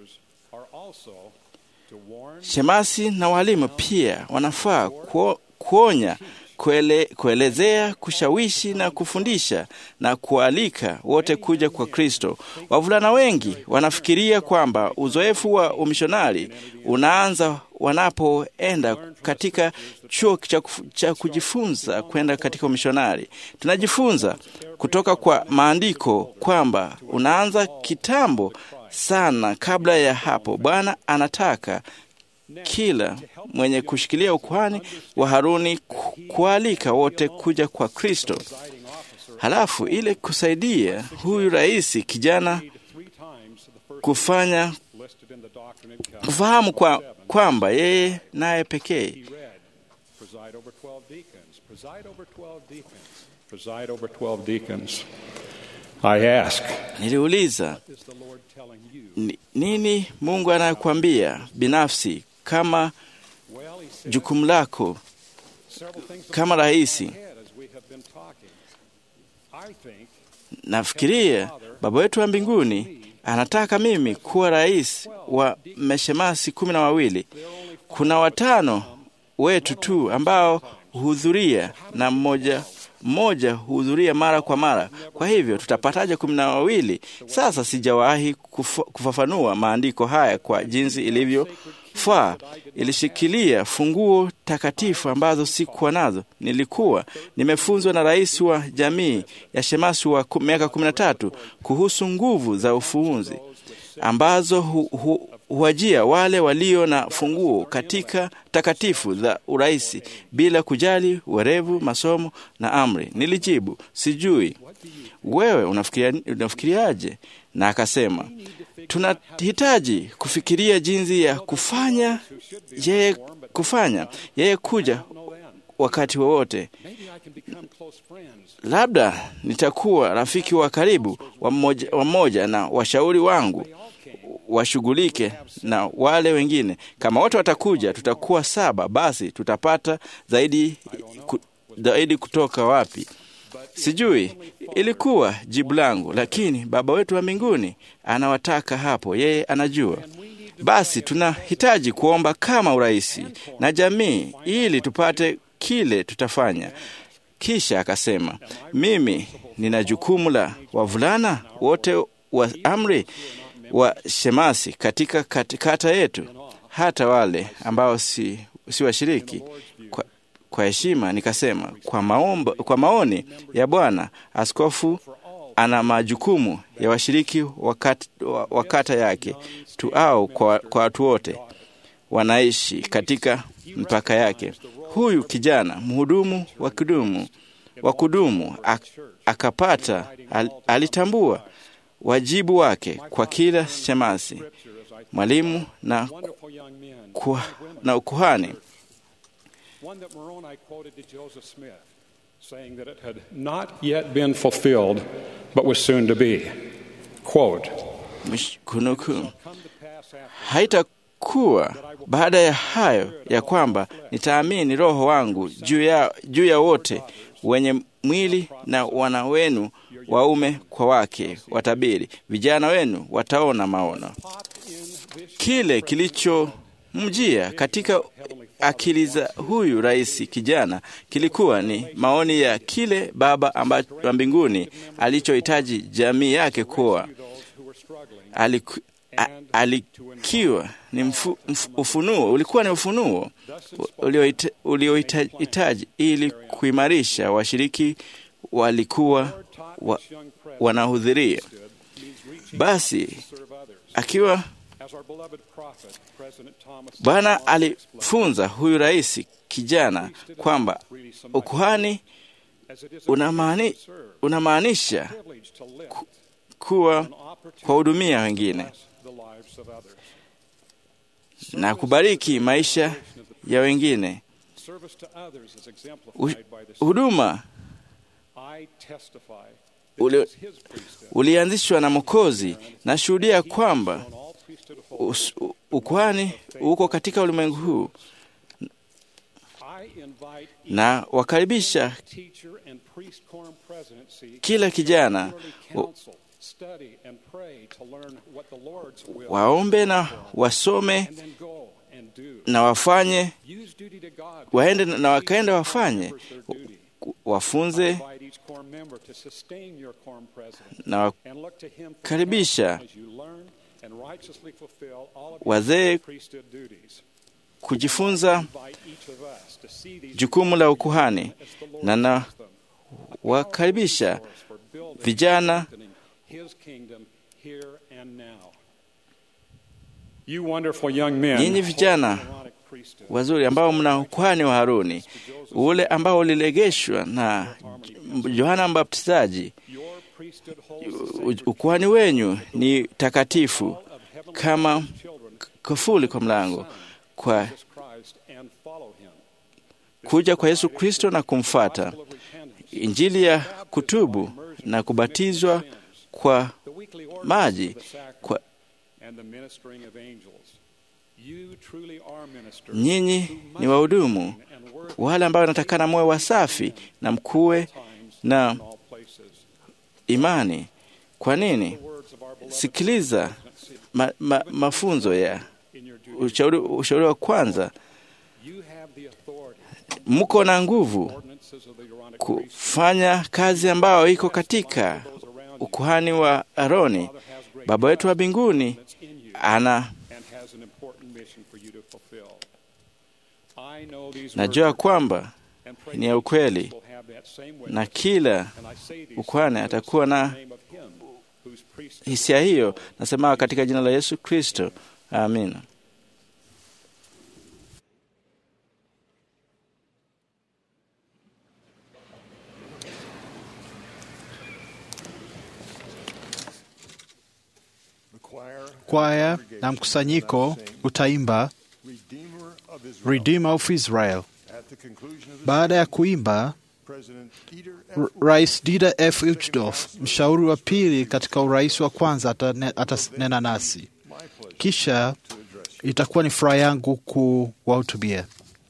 S7: shemasi na walimu pia wanafaa kuonya, kuelezea, kushawishi na kufundisha na kualika wote kuja kwa Kristo. Wavulana wengi wanafikiria kwamba uzoefu wa umishonari unaanza wanapoenda katika chuo cha kujifunza kwenda katika umishonari. Tunajifunza kutoka kwa maandiko kwamba unaanza kitambo sana kabla ya hapo. Bwana anataka kila mwenye kushikilia ukuhani wa Haruni kualika wote kuja kwa Kristo. Halafu ile kusaidia huyu rais kijana kufahamu kwamba yeye naye pekee niliuliza, nini Mungu anakuambia binafsi kama jukumu lako kama rais? Nafikiria Baba wetu wa mbinguni anataka mimi kuwa rais wa mashemasi 12. Kuna 5 wetu tu ambao huhudhuria na mmoja huhudhuria mara kwa mara. Kwa hivyo tutapataje 12? Sasa sijawahi kufafanua maandiko haya kwa jinsi ilivyofaa. Ilishikilia funguo takatifu ambazo sikuwa nazo. Nilikuwa nimefunzwa na rais wa jamii ya shemasi wa miaka 13 kuhusu nguvu za ufunuzi ambazo huwajia wale walio na funguo katika takatifu za uraisi bila kujali werevu, masomo na amri. Nilijibu, sijui. Wewe unafikiriaje? Na akasema, tunahitaji kufikiria jinsi ya kufanya yeye kuja wakati wowote. Labda nitakuwa rafiki wa karibu wa mmoja na washauri wangu washughulike na wale wengine. Kama wote watakuja, tutakuwa 7, basi tutapata zaidi kutoka wapi? Sijui, ilikuwa jibu langu, lakini Baba wetu wa mbinguni anawataka hapo, yeye anajua. Basi tunahitaji kuomba kama uraisi na jamii ili tupate kile tutafanya. Kisha akasema, mimi nina jukumu la wavulana wote wa amri wa shemasi katika kata yetu, hata wale ambao si washiriki. Kwa heshima nikasema, kwa maoni ya Bwana, askofu ana majukumu ya washiriki wa kata yake tu, au kwa watu wote wanaishi katika mpaka yake. Huyu kijana mhudumu wa kudumu akapata, alitambua wajibu wake kwa kila shemasi, mwalimu na ukuhani.
S4: One that Moroni quoted to Joseph Smith, saying that it had not yet been fulfilled, but was soon to be. Quote, haitakuwa baada ya hayo ya kwamba nitaamini Roho wangu juu ya wote wenye mwili, na wana wenu waume kwa wake watabiri, vijana wenu wataona maono. Kile kilichomjia katika akili za huyu rais kijana kilikuwa ni maoni ya kile Baba wa mbinguni alichohitaji jamii yake kuwa. Alikiwa ni ufunuo, ulikuwa ni ufunuo uliohitaji ili kuimarisha washiriki walikuwa wanahudhuria. Basi akiwa Bwana alifunza huyu rais kijana kwamba ukuhani unamaanisha kuwa kuwahudumia wengine na kubariki maisha ya wengine. Huduma ulianzishwa na Mwokozi, na shuhudia kwamba ukuhani uko katika ulimwengu huu, na wakaribisha kila kijana waombe na wasome na wafanye, waende na wakaenda wafanye, wafunze na wakaribisha wazee kujifunza jukumu la ukuhani, na wakaribisha vijana nyinyi vijana wazuri ambao mna ukuhani wa Haruni, ule ambao ulilegeshwa na Yohana Mbatizaji. Ukuhani wenyu ni takatifu kama kufuli kwa mlango kwa kuja kwa Yesu Kristo na kumfuata, Injili ya kutubu na kubatizwa kwa maji kwa nyinyi ni wahudumu wale ambao wanatakana moyo wasafi na mkuwe na imani. Kwa nini? Sikiliza mafunzo ya ushauri wa kwanza. Mko na nguvu kufanya kazi ambayo iko katika ukuhani wa Aroni. Baba wetu wa mbinguni najua kwamba ni ya ukweli, na kila ukuhani atakuwa na hisia hiyo. Nasema katika jina la Yesu Kristo, amina.
S2: Kwaya na mkusanyiko utaimba Redeemer of Israel. Baada ya kuimba, Rais Dieter F. Uchtdorf, mshauri wa pili katika urais wa kwanza, atanena nasi. Kisha itakuwa ni furaha yangu kuwahutubia.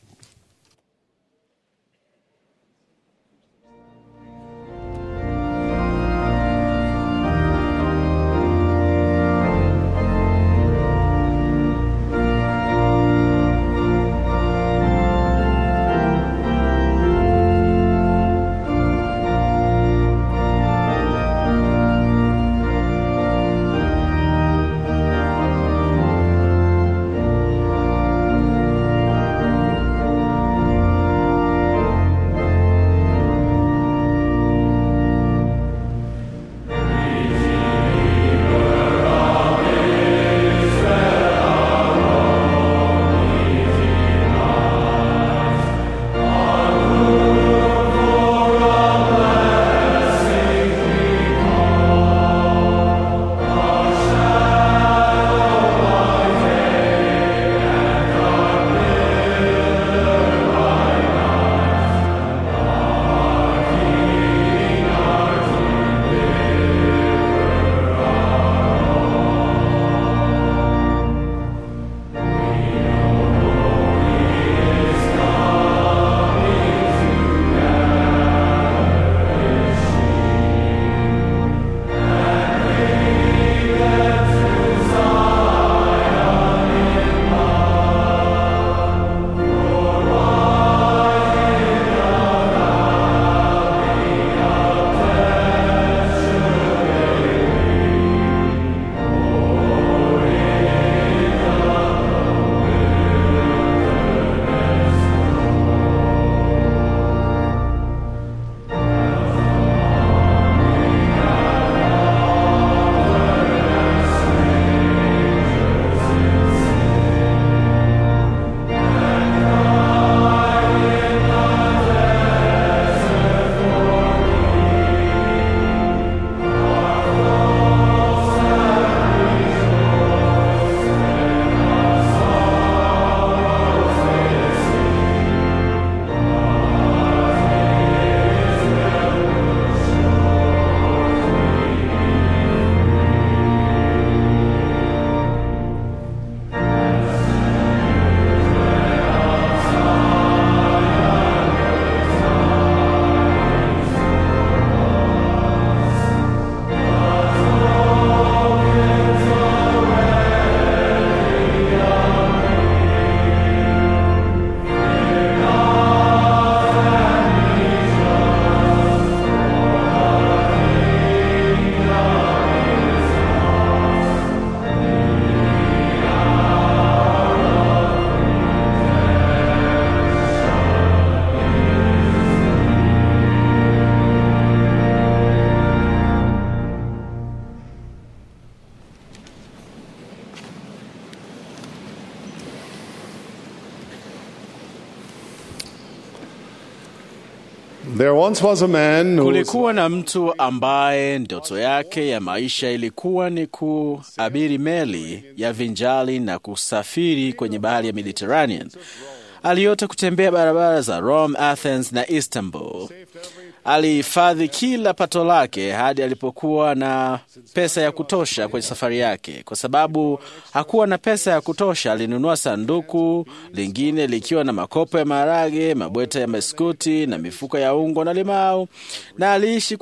S8: There once was a man who
S7: Kulikuwa na mtu ambaye ndoto yake ya maisha ilikuwa ni kuabiri meli ya vinjali na kusafiri kwenye bahari ya Mediterranean. Aliota kutembea barabara za Rome, Athens na Istanbul. Alihifadhi kila pato lake hadi alipokuwa na pesa ya kutosha kwenye safari yake. Kwa sababu hakuwa na pesa ya kutosha, alinunua sanduku lingine likiwa na makopo ya maharage, mabweta ya biskuti na mifuko ya ungo na limau, na aliishi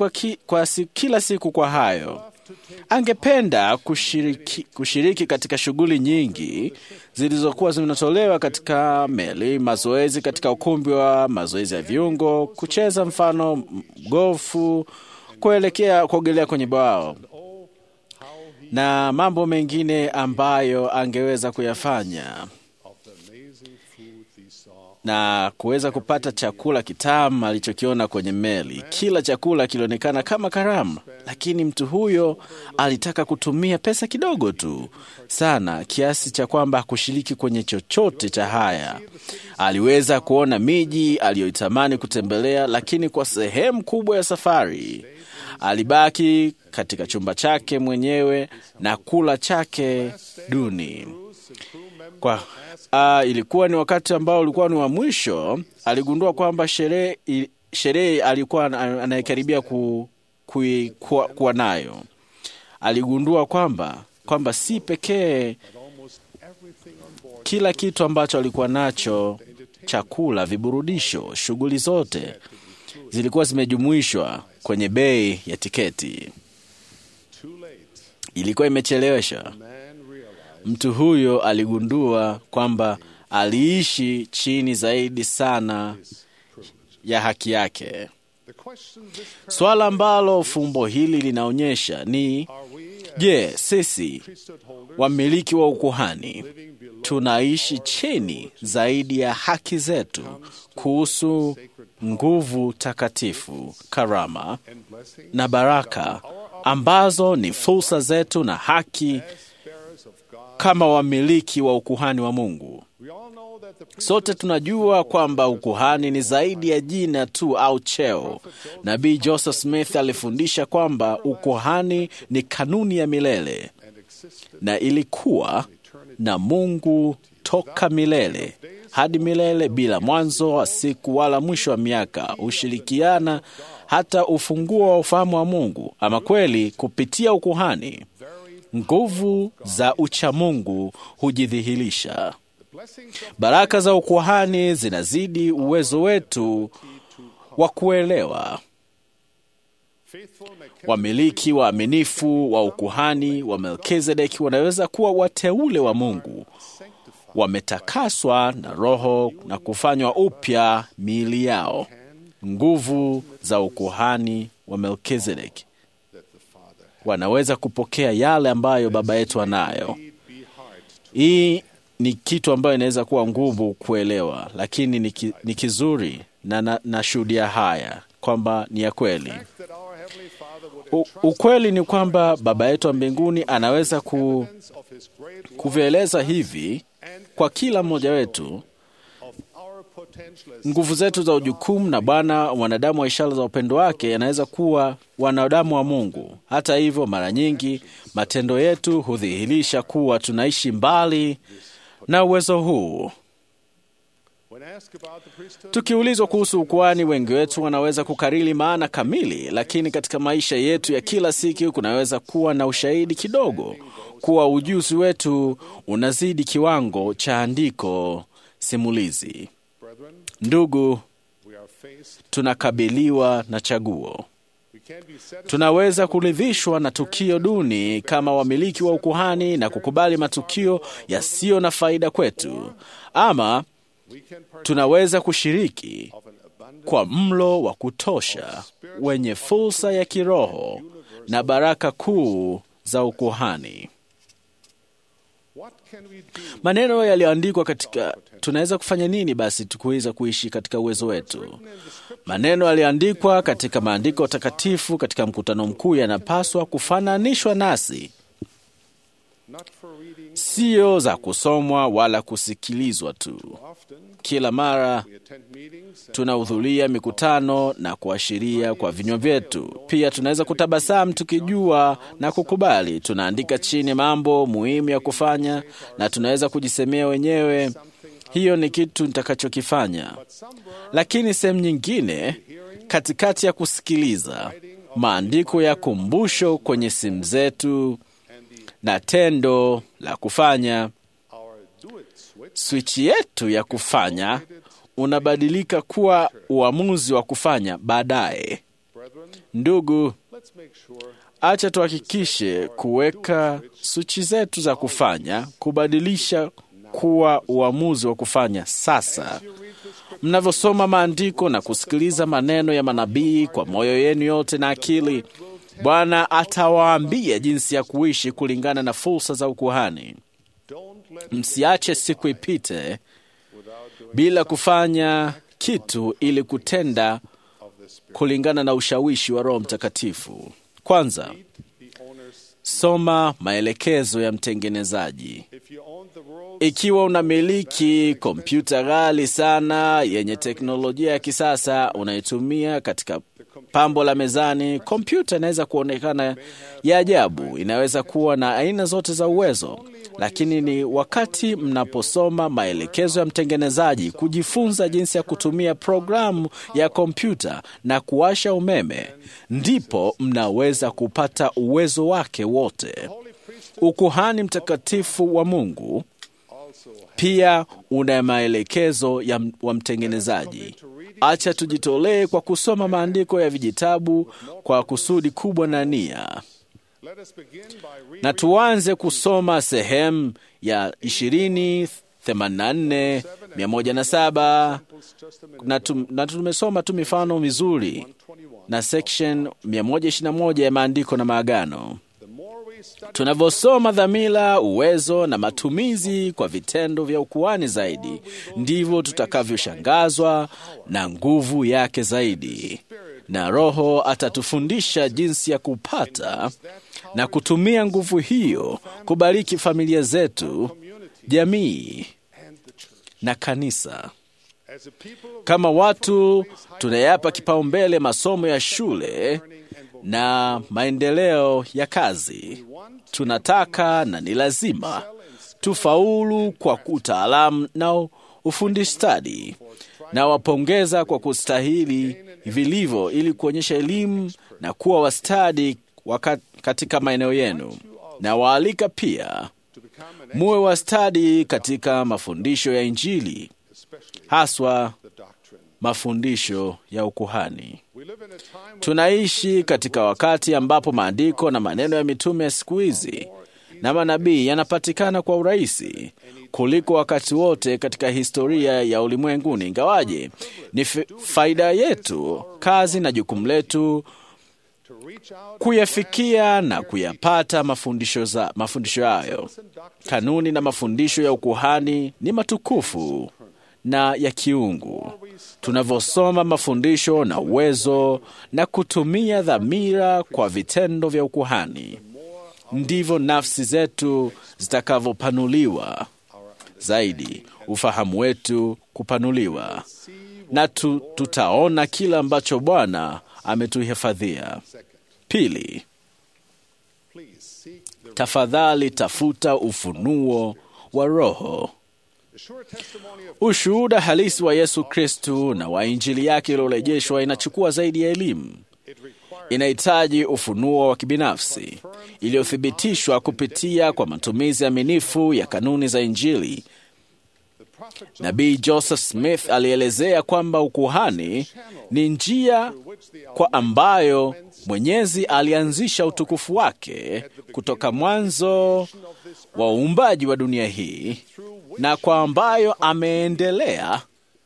S7: kila siku kwa hayo. Angependa kushiriki katika shughuli nyingi zilizokuwa zinatolewa katika meli, mazoezi katika ukumbi wa mazoezi ya viungo, kucheza mfano gofu, kuogelea kwenye bwawa na mambo mengine ambayo angeweza kuyafanya, na kuweza kupata chakula kitamu alichokiona kwenye meli. Kila chakula kilionekana kama karamu, lakini mtu huyo alitaka kutumia pesa kidogo tu sana, kiasi cha kwamba hakushiriki kwenye chochote cha haya. Aliweza kuona miji aliyoitamani kutembelea, lakini kwa sehemu kubwa ya safari alibaki katika chumba chake mwenyewe na kula chake duni. Ilikuwa ni wakati ambao ulikuwa ni wa mwisho. Aligundua kwamba sherehe alikuwa anayekaribia kuwa nayo. Aligundua kwamba si pekee Kila kitu ambacho alikuwa nacho, chakula, viburudisho, shughuli zote zilikuwa zimejumuishwa kwenye bei ya tiketi. Ilikuwa imechelewesha. Mtu huyo aligundua kwamba aliishi chini zaidi sana ya haki yake. Swala ambalo fumbo hili linaonyesha ni, je, sisi wamiliki wa ukuhani tunaishi chini zaidi ya haki zetu kuhusu nguvu takatifu, karama na baraka ambazo ni fursa zetu na haki kama wamiliki wa ukuhani wa Mungu? Sote tunajua kwamba ukuhani ni zaidi ya jina tu au cheo. Nabii Joseph Smith alifundisha kwamba ukuhani ni kanuni ya milele na ilikuwa na Mungu toka milele hadi milele, bila mwanzo wa siku wala mwisho wa miaka. Ushirikiana hata ufunguo wa ufahamu wa Mungu. Ama kweli, kupitia ukuhani nguvu za uchamungu hujidhihirisha. Baraka za ukuhani zinazidi uwezo wetu wa kuelewa. Wamiliki waaminifu wa ukuhani wa Melkizedeki wanaweza kuwa wateule wa Mungu, wametakaswa na Roho na kufanywa upya miili yao. Nguvu za ukuhani wa Melkizedeki wanaweza kupokea yale ambayo Baba yetu anayo. Hii ni kitu ambayo inaweza kuwa nguvu kuelewa, lakini ni kizuri na shuhudia haya kwamba ni ya kweli. Ukweli ni kwamba Baba yetu wa mbinguni anaweza kuvieleza hivi kwa kila mmoja wetu nguvu zetu za ujukumu, na Bwana wanadamu wa ishara za upendo wake anaweza kuwa wanadamu wa Mungu. Hata hivyo, mara nyingi matendo yetu hudhihirisha kuwa tunaishi mbali na uwezo huu. Tukiulizwa kuhusu ukuhani, wengi wetu wanaweza kukariri maana kamili, lakini katika maisha yetu ya kila siku kunaweza kuwa na ushahidi kidogo kuwa ujuzi wetu unazidi kiwango cha andiko simulizi. Ndugu, tunakabiliwa na chaguo. Tunaweza kuridhishwa na tukio duni kama wamiliki wa ukuhani na kukubali matukio yasiyo na faida kwetu, ama tunaweza kushiriki kwa mlo wa kutosha wenye fursa ya kiroho na baraka kuu za ukuhani. Maneno yaliyoandikwa katika, tunaweza kufanya nini basi tukuweza kuishi katika uwezo wetu? Maneno yaliyoandikwa katika maandiko takatifu katika mkutano mkuu yanapaswa kufananishwa nasi, sio za kusomwa wala kusikilizwa tu. Kila mara tunahudhuria mikutano na kuashiria kwa vinywa vyetu. Pia tunaweza kutabasamu tukijua na kukubali. Tunaandika chini mambo muhimu ya kufanya na tunaweza kujisemea wenyewe, hiyo ni kitu nitakachokifanya. Lakini sehemu nyingine, katikati ya kusikiliza maandiko ya kumbusho kwenye simu zetu na tendo la kufanya, swichi yetu ya kufanya unabadilika kuwa uamuzi wa kufanya baadaye. Ndugu, acha tuhakikishe kuweka swichi zetu za kufanya kubadilisha kuwa uamuzi wa kufanya sasa. Mnavyosoma maandiko na kusikiliza maneno ya manabii kwa moyo yenu yote na akili, Bwana atawaambia jinsi ya kuishi kulingana na fursa za ukuhani. Msiache siku ipite bila kufanya kitu ili kutenda kulingana na ushawishi wa Roho Mtakatifu. Kwanza, soma maelekezo ya mtengenezaji. Ikiwa unamiliki kompyuta ghali sana yenye teknolojia ya kisasa unaitumia katika pambo la mezani, kompyuta inaweza kuonekana ya ajabu, inaweza kuwa na aina zote za uwezo, lakini ni wakati mnaposoma maelekezo ya mtengenezaji, kujifunza jinsi ya kutumia programu ya kompyuta na kuwasha umeme, ndipo mnaweza kupata uwezo wake wote. Ukuhani mtakatifu wa Mungu pia una maelekezo wa mtengenezaji. Acha tujitolee kwa kusoma maandiko ya vijitabu kwa kusudi kubwa na nia. Na tuanze kusoma sehemu ya 20, 84, 107 na tumesoma tu mifano mizuri na section 121 ya maandiko na maagano. Tunavyosoma dhamira, uwezo na matumizi kwa vitendo vya ukuhani zaidi, ndivyo tutakavyoshangazwa na nguvu yake zaidi, na Roho atatufundisha jinsi ya kupata na kutumia nguvu hiyo kubariki familia zetu, jamii na kanisa. Kama watu tunayapa kipaumbele masomo ya shule na maendeleo ya kazi. Tunataka na ni lazima tufaulu kwa utaalamu na ufundi stadi, na wapongeza kwa kustahili vilivyo ili kuonyesha elimu na kuwa wastadi katika maeneo yenu. Na waalika pia muwe wastadi katika mafundisho ya Injili, haswa mafundisho ya ukuhani. Tunaishi katika wakati ambapo maandiko na maneno ya mitume ya siku hizi na manabii yanapatikana kwa urahisi kuliko wakati wote katika historia ya ulimwenguni. Ingawaje ni faida yetu, kazi na jukumu letu kuyafikia na kuyapata mafundisho hayo. Kanuni na mafundisho ya ukuhani ni matukufu na ya kiungu. Tunavyosoma mafundisho na uwezo na kutumia dhamira kwa vitendo vya ukuhani, ndivyo nafsi zetu zitakavyopanuliwa zaidi, ufahamu wetu kupanuliwa, na tutaona kila ambacho Bwana ametuhifadhia. Pili, tafadhali tafuta ufunuo wa Roho. Ushuhuda halisi wa Yesu Kristo na wa Injili yake iliyorejeshwa inachukua zaidi ya elimu. Inahitaji ufunuo wa kibinafsi iliyothibitishwa kupitia kwa matumizi aminifu ya kanuni za Injili. Nabii Joseph Smith alielezea kwamba ukuhani ni njia kwa ambayo Mwenyezi alianzisha utukufu wake kutoka mwanzo wa uumbaji wa dunia hii, na kwa ambayo ameendelea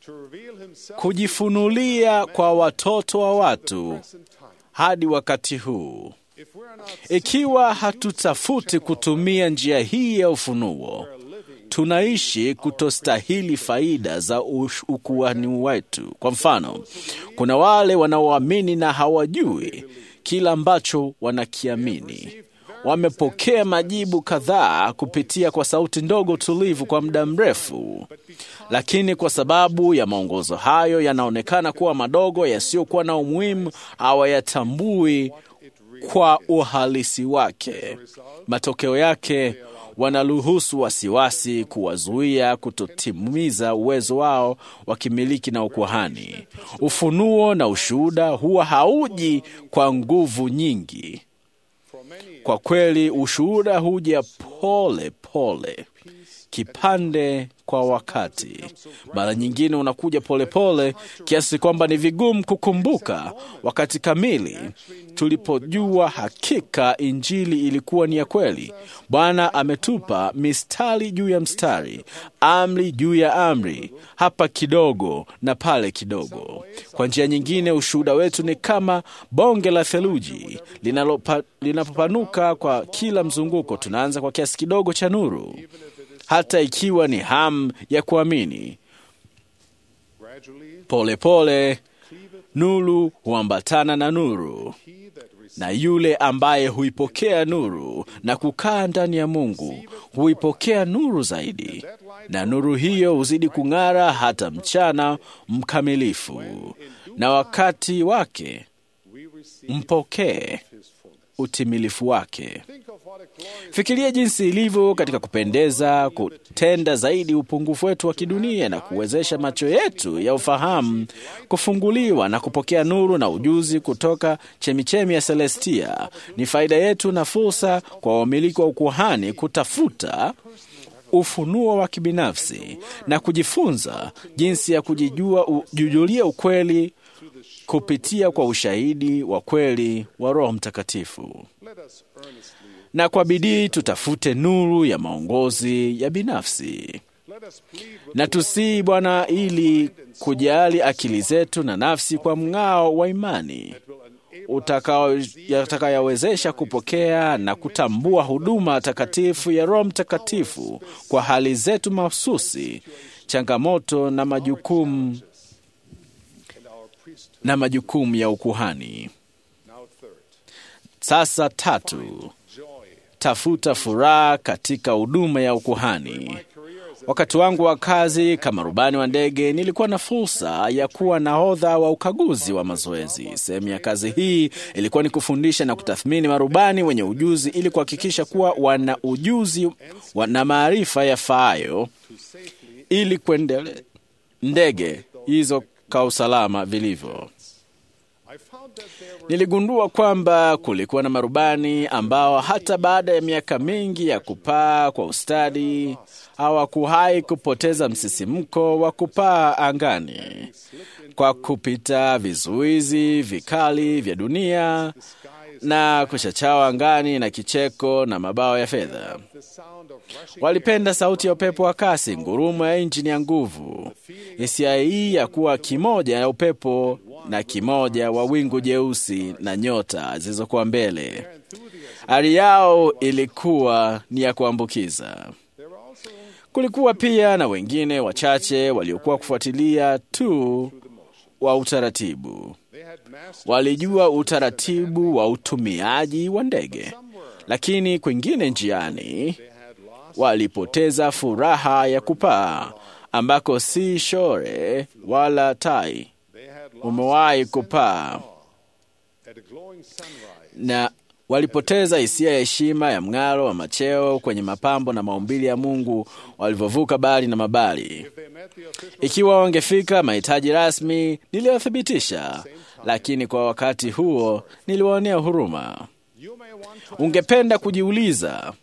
S7: kujifunulia kwa watoto wa watu hadi wakati huu. Ikiwa hatutafuti kutumia njia hii ya ufunuo, tunaishi kutostahili faida za ukuhani wetu. Kwa mfano, kuna wale wanaoamini na hawajui kila ambacho wanakiamini. Wamepokea majibu kadhaa kupitia kwa sauti ndogo tulivu kwa muda mrefu, lakini kwa sababu ya maongozo hayo yanaonekana kuwa madogo, yasiyokuwa na umuhimu, hawayatambui kwa uhalisi wake. Matokeo yake wanaruhusu wasiwasi kuwazuia kutotimiza uwezo wao wa kimiliki na ukuhani. Ufunuo na ushuhuda huwa hauji kwa nguvu nyingi. Kwa kweli, ushuhuda huja pole pole, kipande kwa wakati. Mara nyingine unakuja pole pole kiasi kwamba ni vigumu kukumbuka wakati kamili tulipojua hakika Injili ilikuwa ni ya kweli. Bwana ametupa mistari juu ya mstari, amri juu ya amri, hapa kidogo na pale kidogo. Kwa njia nyingine, ushuhuda wetu ni kama bonge la theluji linapopanuka kwa kila mzunguko. Tunaanza kwa kiasi kidogo cha nuru, hata ikiwa ni hamu ya kuamini. Pole pole nuru huambatana na nuru, na yule ambaye huipokea nuru na kukaa ndani ya Mungu huipokea nuru zaidi, na nuru hiyo huzidi kung'ara hata mchana mkamilifu, na wakati wake mpokee utimilifu wake. Fikiria jinsi ilivyo katika kupendeza kutenda zaidi upungufu wetu wa kidunia na kuwezesha macho yetu ya ufahamu kufunguliwa na kupokea nuru na ujuzi kutoka chemichemi ya Celestia. Ni faida yetu na fursa kwa wamiliki wa ukuhani kutafuta ufunuo wa kibinafsi na kujifunza jinsi ya kujijulia ukweli kupitia kwa ushahidi wa kweli wa Roho Mtakatifu. Na kwa bidii tutafute nuru ya maongozi ya binafsi. Na tusii Bwana ili kujali akili zetu na nafsi kwa mng'ao wa imani utakayowezesha kupokea na kutambua huduma takatifu ya Roho Mtakatifu kwa hali zetu mahususi, changamoto na majukumu ya ukuhani. Sasa 3, tafuta furaha katika huduma ya ukuhani. Wakati wangu wa kazi kama rubani wa ndege, nilikuwa na fursa ya kuwa nahodha wa ukaguzi wa mazoezi. Sehemu ya kazi hii ilikuwa ni kufundisha na kutathmini marubani wenye ujuzi ili kuhakikisha kuwa wana ujuzi na maarifa yafaayo ili kuendelea ndege hizo kwa usalama vilivyo. Niligundua kwamba kulikuwa na marubani ambao hata baada ya miaka mingi ya kupaa kwa ustadi hawakuwahi kupoteza msisimko wa kupaa angani kwa kupita vizuizi vikali vya dunia na kuchachawa angani na kicheko na mabawa ya fedha. Walipenda sauti ya upepo wa kasi, ngurumo ya injini ya nguvu, hisia hii ya kuwa kimoja ya upepo na kimoja wa wingu jeusi na nyota zilizokuwa mbele. Hali yao ilikuwa ni ya kuambukiza. Kulikuwa pia na wengine wachache waliokuwa kufuatilia tu wa utaratibu. Walijua utaratibu wa utumiaji wa ndege, lakini kwingine njiani walipoteza furaha ya kupaa ambako si shore wala tai umewahi kupaa, na walipoteza hisia ya heshima ya mng'aro wa macheo kwenye mapambo na maumbili ya Mungu walivyovuka bahari na mabali. Ikiwa wangefika mahitaji rasmi, niliwathibitisha, lakini kwa wakati huo niliwaonea huruma. Ungependa kujiuliza,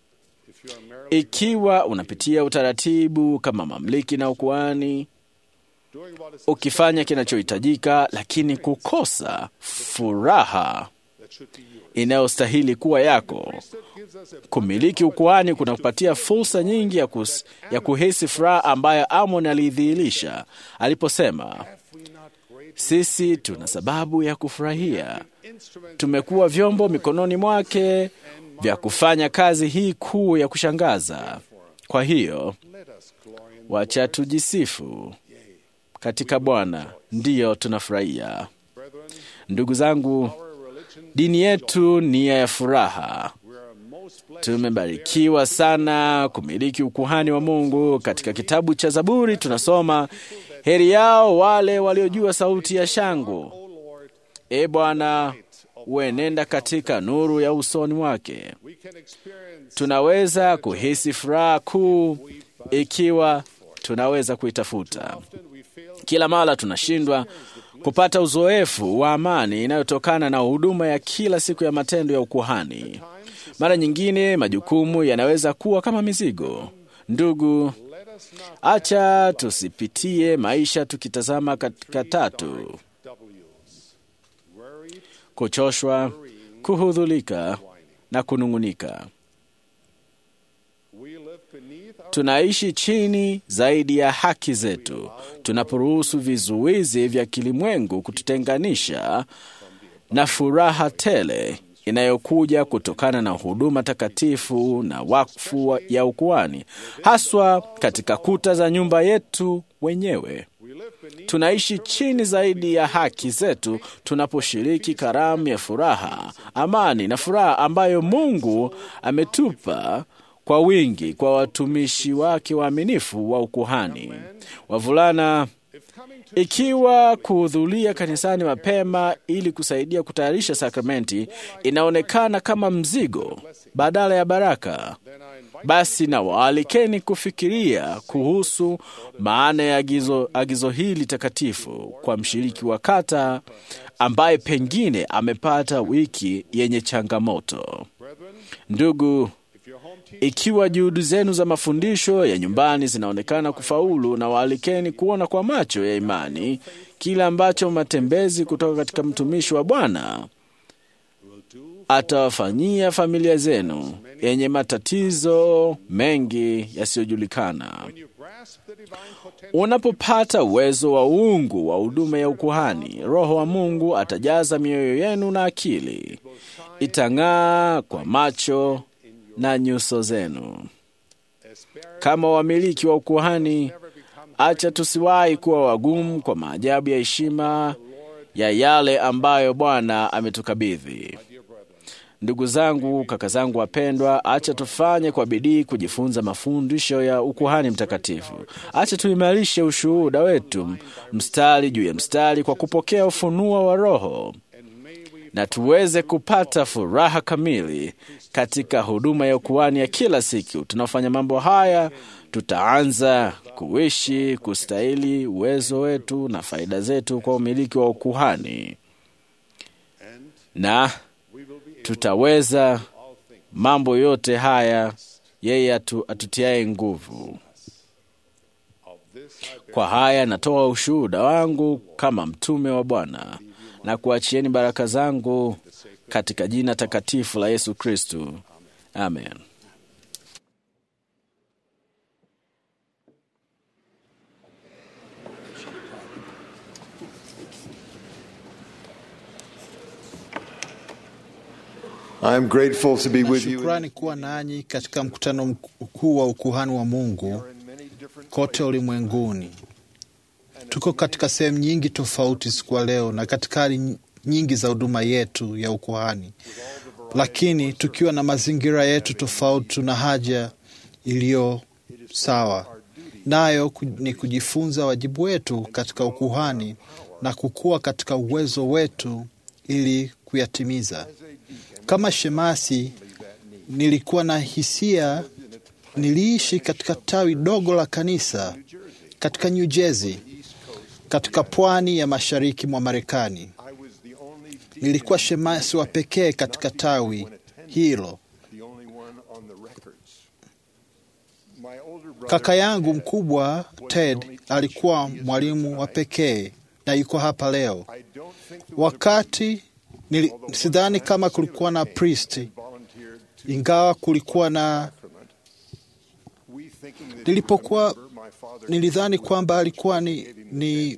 S7: ikiwa unapitia utaratibu kama mamliki na ukuhani, ukifanya kinachohitajika lakini kukosa furaha inayostahili kuwa yako. Kumiliki ukuhani kunakupatia fursa nyingi ya kuhisi furaha ambayo Amon alidhihirisha aliposema, sisi tuna sababu ya kufurahia. Tumekuwa vyombo mikononi mwake vya kufanya kazi hii kuu ya kushangaza. Kwa hiyo, wacha tujisifu katika Bwana, ndiyo tunafurahia. Ndugu zangu, dini yetu ni ya furaha. Tumebarikiwa sana kumiliki ukuhani wa Mungu. Katika kitabu cha Zaburi tunasoma, heri yao wale waliojua sauti ya shangwe. E Bwana, uenenda katika nuru ya usoni wake. Tunaweza kuhisi furaha kuu ikiwa tunaweza kuitafuta. Kila mara tunashindwa kupata uzoefu wa amani inayotokana na huduma ya kila siku ya matendo ya ukuhani. Mara nyingine majukumu yanaweza kuwa kama mizigo. Ndugu, acha tusipitie maisha tukitazama katika 3: kuchoshwa, kuhudhulika na kunung'unika. Tunaishi chini zaidi ya haki zetu tunaporuhusu vizuizi vya kilimwengu kututenganisha na furaha tele inayokuja kutokana na huduma takatifu na wakfu ya ukuhani, haswa katika kuta za nyumba yetu wenyewe. Tunaishi chini zaidi ya haki zetu tunaposhiriki karamu ya furaha, amani na furaha ambayo Mungu ametupa kwa wingi kwa watumishi wake waaminifu wa ukuhani. Wavulana, ikiwa kuhudhuria kanisani mapema ili kusaidia kutayarisha sakramenti inaonekana kama mzigo badala ya baraka, basi na waalikeni kufikiria kuhusu maana ya agizo hili takatifu kwa mshiriki wa kata ambaye pengine amepata wiki yenye changamoto. Ndugu, Ikiwa juhudi zenu za mafundisho ya nyumbani zinaonekana kufaulu, na waalikeni kuona kwa macho ya imani kile ambacho matembezi kutoka katika mtumishi wa Bwana atawafanyia familia zenu yenye matatizo mengi yasiyojulikana. Unapopata uwezo wa uungu wa huduma ya ukuhani, Roho wa Mungu atajaza mioyo yenu na akili, itang'aa kwa macho na nyuso zenu. Kama wamiliki wa ukuhani, acha tusiwahi kuwa wagumu kwa maajabu ya heshima ya yale ambayo Bwana ametukabidhi. Ndugu zangu, kaka zangu wapendwa, acha tufanye kwa bidii kujifunza mafundisho ya ukuhani mtakatifu. Acha tuimarishe ushuhuda wetu mstari juu ya mstari kwa kupokea ufunuo wa Roho, na tuweze kupata furaha kamili katika huduma ya ukuhani ya kila siku. Tunafanya mambo haya, tutaanza kuishi kustahili uwezo wetu na faida zetu kwa umiliki wa ukuhani, na tutaweza mambo yote haya yeye atutiaye nguvu. Kwa haya natoa ushuhuda wangu kama mtume wa Bwana, na kuachieni baraka zangu katika jina takatifu la Yesu Kristo. Amen.
S8: I'm grateful to be with you.
S2: Shukrani kuwa nanyi katika mkutano mkuu wa ukuhani wa Mungu kote ulimwenguni. Tuko katika sehemu nyingi tofauti siku ya leo na katika hali nyingi za huduma yetu ya ukuhani, lakini tukiwa na mazingira yetu tofauti, tuna haja iliyo sawa, nayo ni kujifunza wajibu wetu katika ukuhani na kukua katika uwezo wetu ili kuyatimiza. Kama shemasi, nilikuwa na hisia. Niliishi katika tawi dogo la kanisa katika New Jersey, katika pwani ya mashariki mwa Marekani. Nilikuwa shemasi wa pekee katika tawi hilo. Kaka yangu mkubwa Ted alikuwa mwalimu wa pekee na yuko hapa leo. Wakati sidhani kama kulikuwa na priest, ingawa kulikuwa na. Nilidhani kwamba alikuwa ni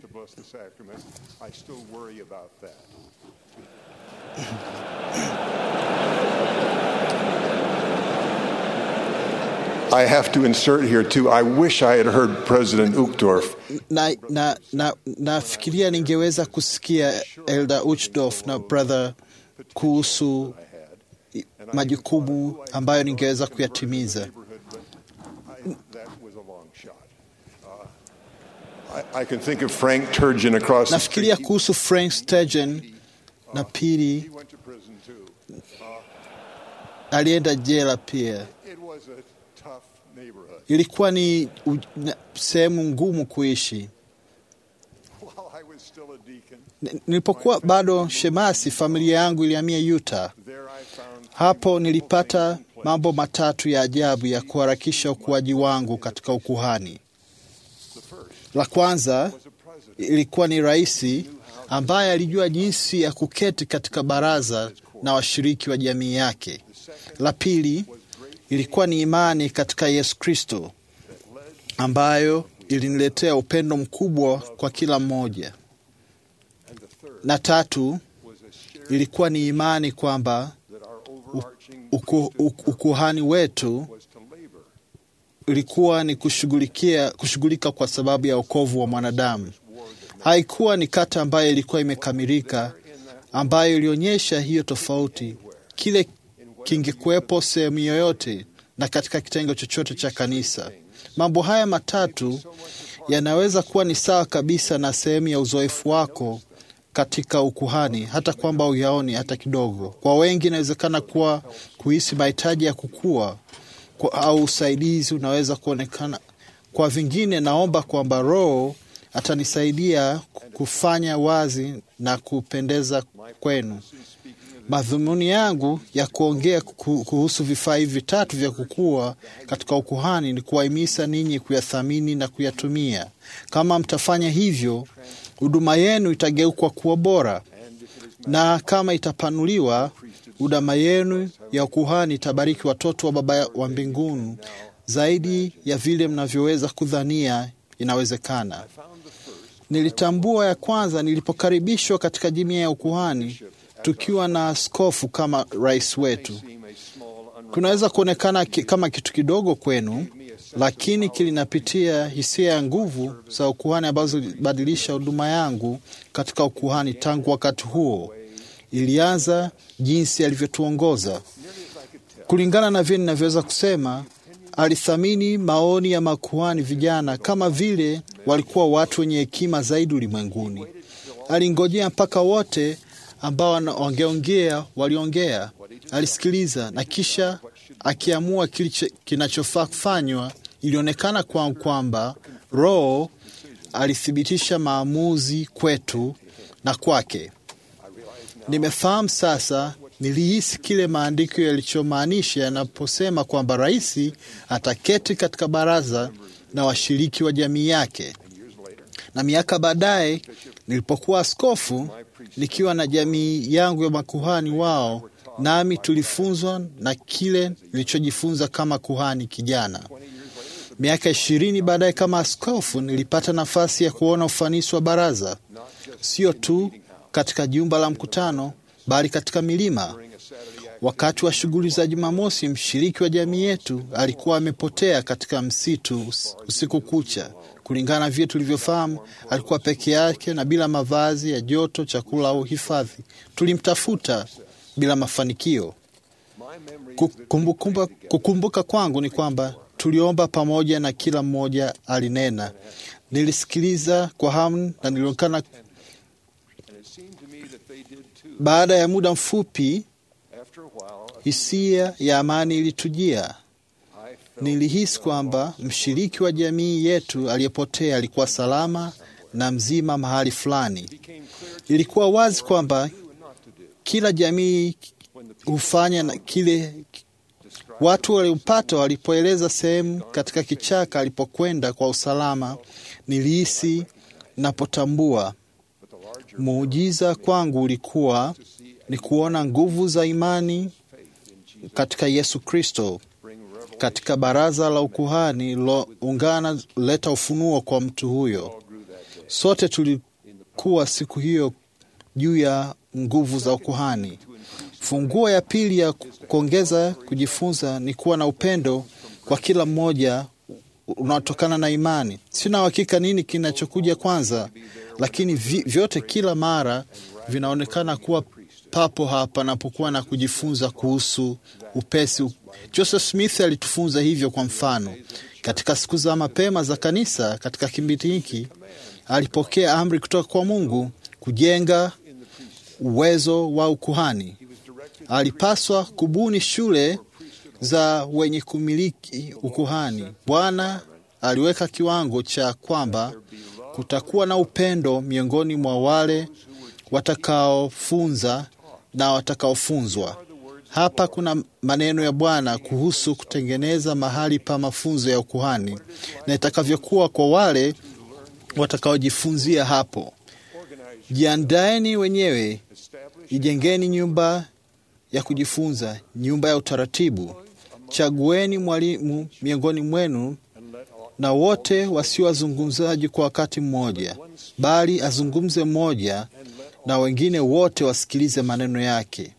S8: I have to insert here too. I wish I had heard President Uchtdorf.
S2: Nafikiria ningeweza kusikia Elder Uchtdorf na brother kuhusu majukumu ambayo ningeweza kuyatimiza.
S8: I can think of Frank Turgeon across the street.
S2: Nafikiria kuhusu Frank Turgeon na pili alienda jela pia. Ilikuwa ni sehemu ngumu kuishi. Nilipokuwa bado shemasi, familia yangu ilihamia Utah. Hapo nilipata mambo matatu ya ajabu ya kuharakisha ukuaji wangu katika ukuhani. La kwanza ilikuwa ni rais ambaye alijua jinsi ya kuketi katika baraza na washiriki wa jamii yake. La pili ilikuwa ni imani katika Yesu Kristo ambayo iliniletea upendo mkubwa kwa kila mmoja. Na tatu ilikuwa ni imani kwamba ukuhani wetu ilikuwa ni kushughulika kwa sababu ya wokovu wa mwanadamu. Haikuwa ni kata ambayo ilikuwa imekamilika ambayo ilionyesha hiyo tofauti. Kile kingekuwepo sehemu yoyote na katika kitengo chochote cha kanisa. Mambo haya matatu yanaweza kuwa ni sawa kabisa na sehemu ya uzoefu wako katika ukuhani, hata kwamba uyaoni hata kidogo. Kwa wengi inawezekana kuwa kuhisi mahitaji ya kukua au usaidizi unaweza kuonekana. Kwa vingine, naomba kwamba Roho atanisaidia kufanya wazi na kupendeza kwenu. Madhumuni yangu ya kuongea kuhusu vifaa hivi vitatu vya kukua katika ukuhani ni kuwahimiza ninyi kuyathamini na kuyatumia. Kama mtafanya hivyo, huduma yenu itageuka kuwa bora, na kama itapanuliwa, huduma yenu ya ukuhani itabariki watoto wa Baba wa mbinguni zaidi ya vile mnavyoweza kudhania inawezekana. Nilitambua ya kwanza nilipokaribishwa katika jumuiya ya ukuhani tukiwa na askofu kama rais wetu. Kunaweza kuonekana kama kitu kidogo kwenu, lakini kilinapitia hisia ya nguvu za ukuhani ambazo zilibadilisha huduma yangu katika ukuhani. Tangu wakati huo ilianza jinsi alivyotuongoza. Kulingana na vile ninavyoweza kusema, alithamini maoni ya makuhani vijana kama vile walikuwa watu wenye hekima zaidi ulimwenguni. Alingojea mpaka wote ambao wangeongea waliongea. Alisikiliza na kisha akiamua kinachofaa kufanywa. Ilionekana kwamba Roho alithibitisha maamuzi kwetu na kwake. Nimefahamu sasa, nilihisi kile maandiko yalichomaanisha yanaposema kwamba rais ataketi katika baraza na washiriki wa jamii yake. Na miaka baadaye nilipokuwa askofu nikiwa na jamii yangu ya makuhani wao, nami tulifunzwa na kile nilichojifunza kama kuhani kijana. Miaka 20 baadaye kama askofu nilipata nafasi ya kuona ufanisi wa baraza, sio tu katika jumba la mkutano bali katika milima. Wakati wa shughuli za Jumamosi, mshiriki wa jamii yetu alikuwa amepotea katika msitu usiku kucha. Kulingana na vile tulivyofahamu, alikuwa peke yake na bila mavazi ya joto, chakula au hifadhi. Tulimtafuta bila mafanikio. Kukumbuka kwangu ni kwamba tuliomba pamoja na kila mmoja alinena. Nilisikiliza kwa hamu na nilionekana. Baada ya muda mfupi, hisia ya amani ilitujia. Nilihisi kwamba mshiriki wa jamii yetu aliyepotea alikuwa salama na mzima mahali fulani. Ilikuwa wazi kwamba kila jamii hufanya na kile watu waliopata walipoeleza sehemu katika kichaka alipokwenda kwa usalama. Nilihisi napotambua muujiza kwangu ulikuwa ni kuona nguvu za imani katika Yesu Kristo katika baraza la ukuhani loungana leta ufunuo kwa mtu huyo. Sote tulikuwa siku hiyo juu ya nguvu za ukuhani. Funguo ya pili ya kuongeza kujifunza ni kuwa na upendo kwa kila mmoja unaotokana na imani. Sina uhakika nini kinachokuja kwanza, lakini vyote kila mara vinaonekana kuwa papo hapa napokuwa na kujifunza kuhusu upesi. Joseph Smith alitufunza hivyo. Kwa mfano, katika siku za mapema za kanisa, katika kipindi hiki alipokea amri kutoka kwa Mungu kujenga uwezo wa ukuhani. Alipaswa kubuni shule za wenye kumiliki ukuhani. Bwana aliweka kiwango cha kwamba kutakuwa na upendo miongoni mwa wale watakaofunza na watakaofunzwa. Hapa kuna maneno ya Bwana kuhusu kutengeneza mahali pa mafunzo ya ukuhani na itakavyokuwa kwa wale watakaojifunzia hapo. Jiandaeni wenyewe, ijengeni nyumba ya kujifunza, nyumba ya utaratibu. Chagueni mwalimu miongoni mwenu, na wote wasio wazungumzaji kwa wakati mmoja, bali azungumze mmoja na wengine wote wasikilize maneno yake,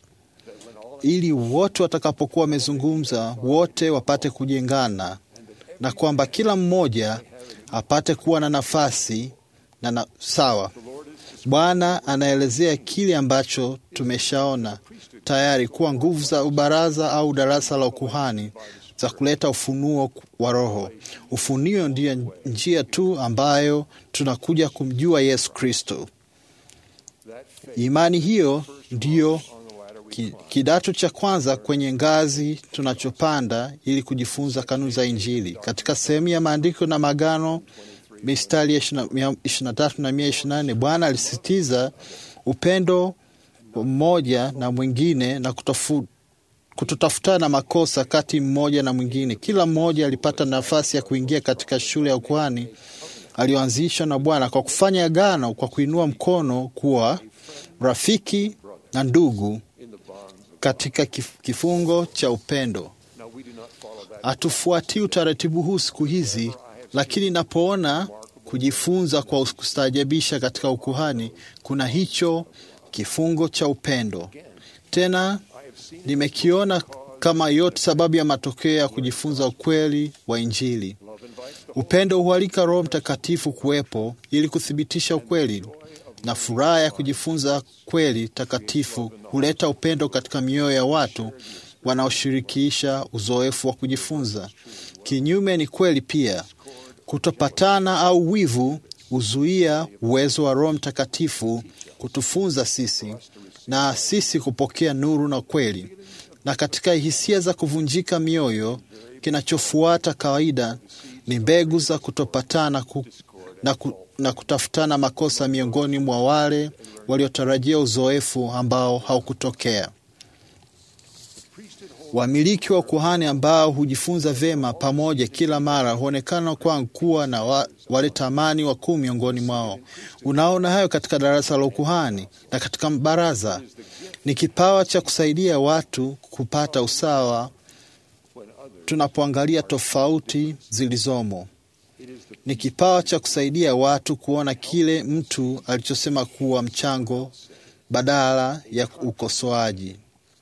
S2: ili wote watakapokuwa wamezungumza wote wapate kujengana, na kwamba kila mmoja apate kuwa na nafasi na sawa. Bwana anaelezea kile ambacho tumeshaona tayari kuwa nguvu za ubaraza au darasa la ukuhani za kuleta ufunuo wa Roho. Ufunuo ndiyo njia tu ambayo tunakuja kumjua Yesu Kristo. Imani hiyo ndiyo kidato cha kwanza kwenye ngazi tunachopanda ili kujifunza kanuni za Injili. Katika sehemu ya maandiko na magano mistari ya 23 na 124, Bwana alisisitiza upendo mmoja na mwingine na kutotafutana makosa kati mmoja na mwingine. Kila mmoja alipata nafasi ya kuingia katika shule ya ukuhani aliyoanzishwa na Bwana kwa kufanya agano, kwa kuinua mkono kuwa rafiki na ndugu katika kifungo cha upendo. Hatufuatii utaratibu huu siku hizi, lakini napoona kujifunza kwa kustaajabisha katika ukuhani, kuna hicho kifungo cha upendo. Tena nimekiona kama yote sababu ya matokeo ya kujifunza ukweli wa Injili. Upendo hualika Roho Mtakatifu kuwepo ili kuthibitisha ukweli, na furaha ya kujifunza kweli takatifu huleta upendo katika mioyo ya watu wanaoshirikisha uzoefu wa kujifunza. Kinyume ni kweli pia. Kutopatana au wivu huzuia uwezo wa Roho Mtakatifu kutufunza sisi na sisi kupokea nuru na kweli. Na katika hisia za kuvunjika mioyo, kinachofuata kawaida ni mbegu za kutopatana na kutafutana makosa miongoni mwa wale waliotarajia uzoefu ambao haukutokea. Wamiliki wa ukuhani ambao hujifunza vyema pamoja kila mara huonekana kwangu kuwa na wale tamani wakuu miongoni mwao. Unaona hayo katika darasa la ukuhani na katika baraza. Ni kipawa cha kusaidia watu kupata usawa tunapoangalia tofauti zilizomo. Ni kipawa cha kusaidia watu kuona kile mtu alichosema kuwa mchango badala ya ukosoaji.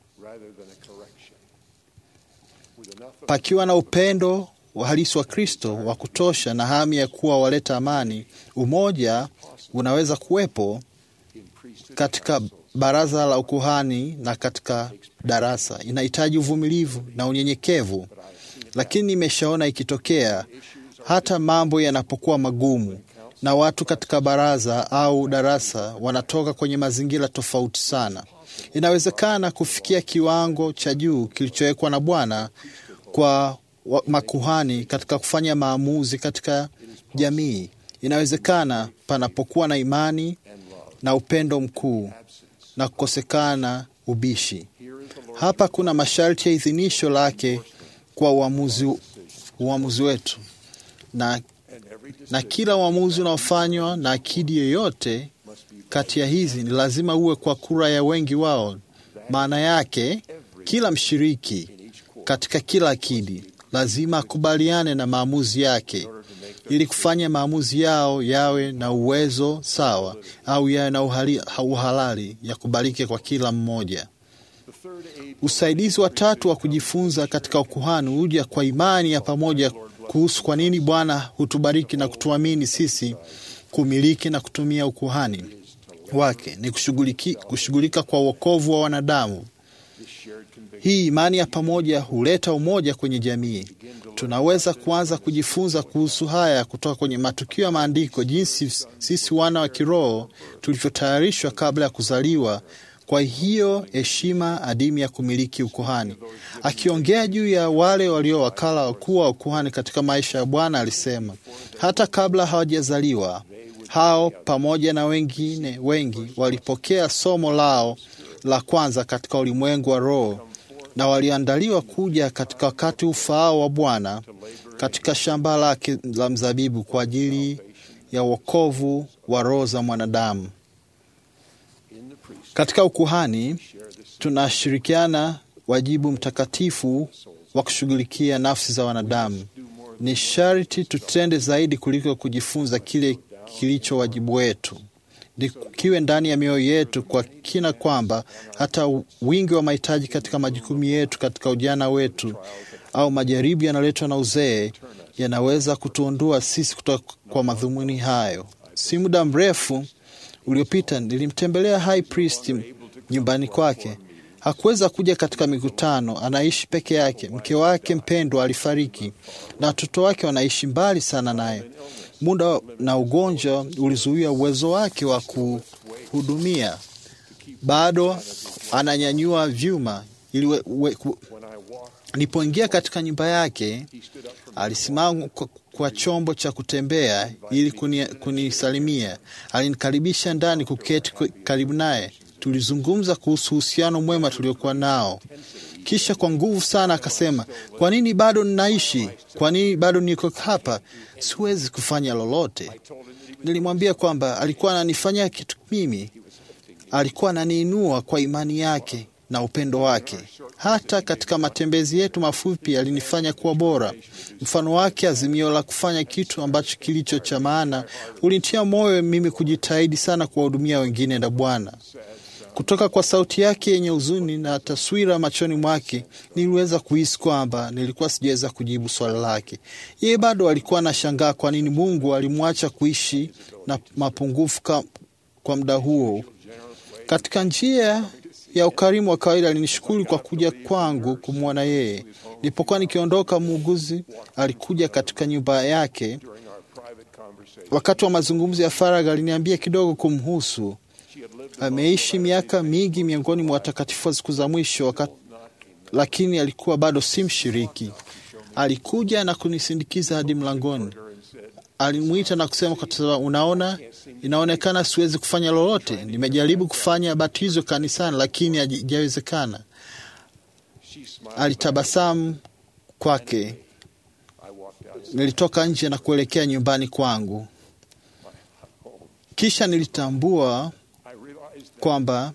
S2: Pakiwa na upendo wa halisi wa Kristo wa kutosha na hamu ya kuwa waleta amani, umoja unaweza kuwepo katika baraza la ukuhani na katika darasa. Inahitaji uvumilivu na unyenyekevu, lakini nimeshaona ikitokea hata mambo yanapokuwa magumu na watu katika baraza au darasa wanatoka kwenye mazingira tofauti sana. Inawezekana kufikia kiwango cha juu kilichowekwa na Bwana kwa makuhani katika kufanya maamuzi katika jamii. Inawezekana panapokuwa na imani na upendo mkuu na kukosekana ubishi. Hapa kuna masharti ya idhinisho lake kwa uamuzi wetu, na kila uamuzi unaofanywa na akidi yoyote kati ya hizi ni lazima uwe kwa kura ya wengi wao. Maana yake kila mshiriki katika kila akidi lazima akubaliane na maamuzi yake ili kufanya maamuzi yao yawe na uwezo sawa au yawe na uhalali ya kubalike kwa kila mmoja. Usaidizi wa tatu wa kujifunza katika ukuhani huja kwa imani ya pamoja kuhusu kwa nini Bwana hutubariki na kutuamini sisi kumiliki na kutumia ukuhani wake. Ni kushughulika kwa wokovu wa wanadamu. Hii imani ya pamoja huleta umoja kwenye jamii. Tunaweza kuanza kujifunza kuhusu haya kutoka kwenye matukio ya maandiko, jinsi sisi wana wa kiroho tulivyotayarishwa kabla ya kuzaliwa kwa hiyo heshima adimu ya kumiliki ukuhani. Akiongea juu ya wale walio wakala wakuu wa ukuhani katika maisha ya Bwana alisema, hata kabla hawajazaliwa, hao pamoja na wengine wengi walipokea somo lao la kwanza katika ulimwengu wa roho, na waliandaliwa kuja katika wakati ufaao wa Bwana katika shamba lake la mzabibu kwa ajili ya wokovu wa roho za mwanadamu. Katika ukuhani tunashirikiana wajibu mtakatifu wa kushughulikia nafsi za wanadamu. Ni sharti tutende zaidi kuliko kujifunza kile kilicho wajibu wetu. Kiwe ndani ya mioyo yetu kwa kina kwamba hata wingi wa mahitaji katika majukumu yetu katika ujana wetu au majaribu yanaletwa na uzee yanaweza kutuondoa sisi kutoka kwa madhumuni hayo. Si muda mrefu uliopita nilimtembelea high priest nyumbani kwake. Hakuweza kuja katika mikutano, anaishi peke yake. Mke wake mpendwa alifariki na watoto wake wanaishi mbali sana naye. Muda na ugonjwa ulizuia uwezo wake wa kuhudumia. Bado ananyanyua vyuma ili nilipoingia katika nyumba yake, alisimama kwa chombo cha kutembea ili kunisalimia. Alinikaribisha ndani kuketi karibu naye. Tulizungumza kuhusu uhusiano mwema tuliokuwa nao. Kisha kwa nguvu sana akasema, kwa nini bado ninaishi? Kwa nini bado niko hapa? Siwezi kufanya lolote. Nilimwambia kwamba alikuwa ananifanyia kitu mimi. Alikuwa ananiinua kwa imani yake na upendo wake. Hata katika matembezi yetu mafupi alinifanya kuwa bora. Mfano wake, azimio la kufanya kitu ambacho kilicho cha maana, ulinitia moyo mimi kujitahidi sana kuwahudumia wengine na Bwana. Kutoka kwa sauti yake yenye huzuni na taswira machoni mwake, niliweza kuhisi kwamba nilikuwa sijaweza kujibu swali lake. Yeye bado alikuwa anashangaa kwa nini Mungu alimwacha kuishi na mapungufu kwa muda huo. Katika njia ya ukarimu wa kawaida alinishukuru kwa kuja kwangu kumwona yeye. Nilipokuwa nikiondoka, muuguzi alikuja katika nyumba yake. Wakati wa mazungumzo ya faragha aliniambia kidogo kumhusu. Ameishi miaka mingi miongoni mwa watakatifu wa siku za mwisho, lakini alikuwa bado si mshiriki. Alikuja na kunisindikiza hadi mlangoni. Alimuita na kusema, kwa sababu unaona, inaonekana siwezi kufanya lolote. Nimejaribu kufanya batizo kanisani, lakini haijawezekana. Alitabasamu kwake. Nilitoka nje na kuelekea nyumbani kwangu. Kisha nilitambua kwamba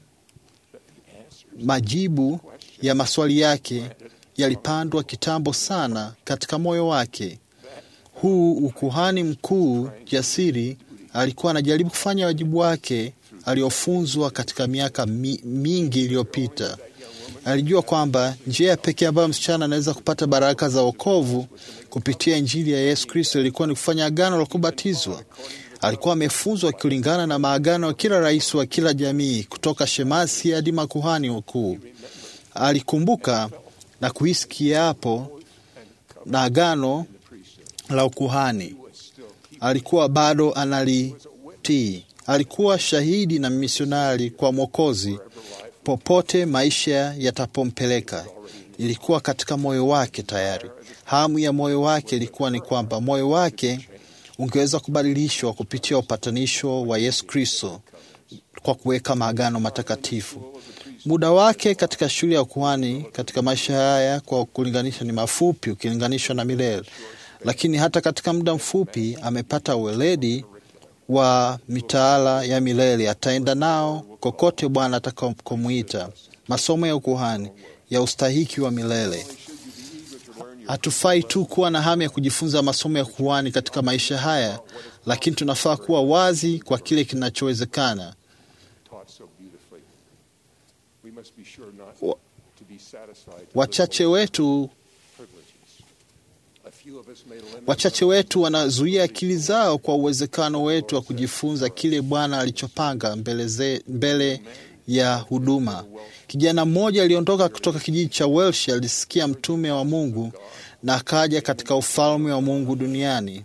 S2: majibu ya maswali yake yalipandwa kitambo sana katika moyo wake. Huu ukuhani mkuu jasiri alikuwa anajaribu kufanya wajibu wake aliofunzwa katika miaka mingi iliyopita. Alijua kwamba njia pekee ambayo msichana anaweza kupata baraka za wokovu kupitia Injili ya Yesu Kristo ilikuwa ni kufanya agano la kubatizwa. Alikuwa amefunzwa kulingana na maagano ya kila rais wa kila jamii, kutoka shemasi hadi makuhani wakuu. Alikumbuka na kuhisi kiapo na agano la ukuhani. Alikuwa bado analitii. Alikuwa shahidi na misionari kwa Mwokozi popote maisha yatapompeleka. Ilikuwa katika moyo wake tayari. Hamu ya moyo wake ilikuwa ni kwamba moyo wake ungeweza kubadilishwa kupitia upatanisho wa Yesu Kristo kwa kuweka maagano matakatifu. Muda wake katika shule ya ukuhani katika maisha haya kwa kulinganisha ni mafupi ukilinganishwa na milele. Lakini hata katika muda mfupi amepata weledi wa mitaala ya milele. Ataenda nao kokote Bwana atakapomuita. Masomo ya ukuhani ya ustahiki wa milele. Hatufai tu kuwa na hamu ya kujifunza masomo ya ukuhani katika maisha haya, lakini tunafaa kuwa wazi kwa kile kinachowezekana. Wachache wetu wanazuia akili zao kwa uwezekano wetu wa kujifunza kile Bwana alichopanga mbele ya huduma. Kijana mmoja aliondoka kutoka kijiji cha Welsh, alisikia mtume wa Mungu na akaja katika ufalme wa Mungu duniani.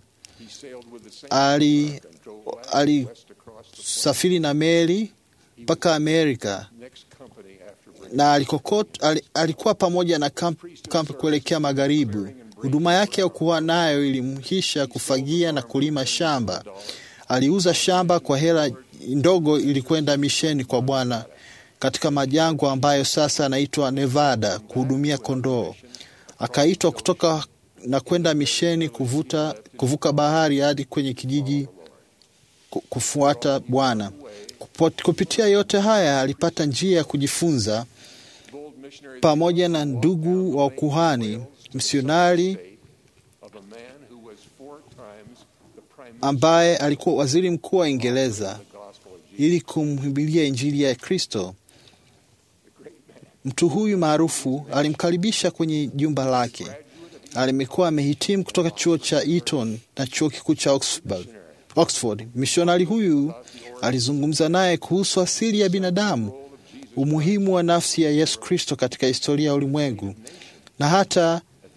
S2: Alisafiri na meli mpaka Amerika na alikuwa pamoja na kampi kuelekea magharibi. Huduma yake ya kuwa nayo ilimhisha kufagia na kulima shamba. Aliuza shamba kwa hela ndogo ili kwenda misheni kwa Bwana katika majangwa ambayo sasa anaitwa Nevada kuhudumia kondoo. Akaitwa kutoka na kwenda misheni kuvuka bahari hadi kwenye kijiji kufuata Bwana. Kupitia yote haya alipata njia ya kujifunza pamoja na ndugu wa ukuhani misionari ambaye alikuwa waziri mkuu wa Uingereza ili kumhubiria Injili ya Kristo. Mtu huyu maarufu alimkaribisha kwenye jumba lake. Alimekuwa amehitimu kutoka chuo cha Eton na chuo kikuu cha Oxford. Misionari huyu alizungumza naye kuhusu asili ya binadamu, umuhimu wa nafsi ya Yesu Kristo katika historia ya ulimwengu, na hata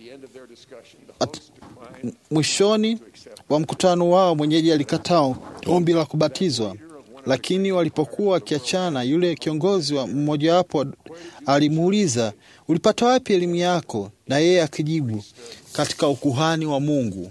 S2: mwishoni wa mkutano wao mwenyeji alikataa ombi la kubatizwa. Lakini walipokuwa wakiachana, yule kiongozi wa mmojawapo alimuuliza, ulipata wapi elimu yako? Na yeye akijibu, katika ukuhani wa Mungu.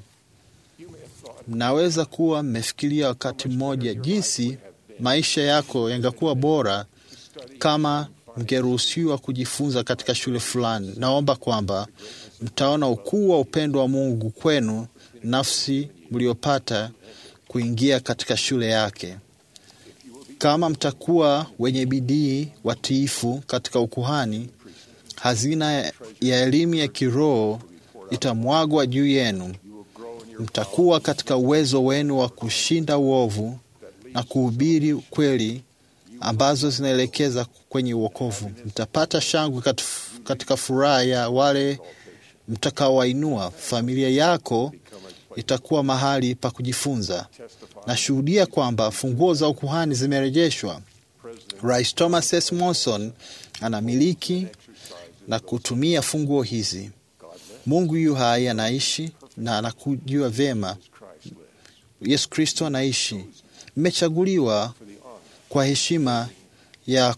S2: Mnaweza kuwa mmefikiria wakati mmoja jinsi maisha yako yangekuwa bora kama mngeruhusiwa kujifunza katika shule fulani, naomba kwamba mtaona ukuu wa upendo wa Mungu kwenu nafsi mliopata kuingia katika shule yake. Kama mtakuwa wenye bidii, watiifu katika ukuhani, hazina ya elimu ya kiroho itamwagwa juu yenu. Mtakuwa katika uwezo wenu wa kushinda uovu na kuhubiri kweli ambazo zinaelekeza kwenye wokovu. Mtapata shangwe katika furaha ya wale mtakaowainua. Familia yako itakuwa mahali pa kujifunza. Nashuhudia kwamba funguo za ukuhani zimerejeshwa. Rais Thomas S. Monson anamiliki na kutumia funguo hizi. Mungu yu hai, anaishi na anakujua vyema. Yesu Kristo anaishi. Mmechaguliwa kwa heshima ya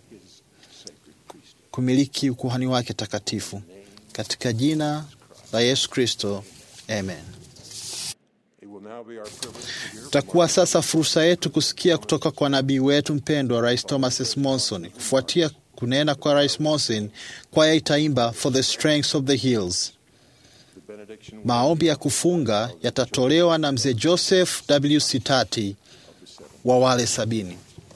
S2: kumiliki ukuhani wake takatifu. Katika jina la Yesu Kristo, amen. Takuwa sasa fursa yetu kusikia kutoka kwa nabii wetu mpendwa Rais Thomas S. Monson. Kufuatia kunena kwa Rais Monson, kwaya itaimba For the Strength of the Hills. Maombi ya kufunga yatatolewa na mzee Joseph W. Sitati wa wale 70.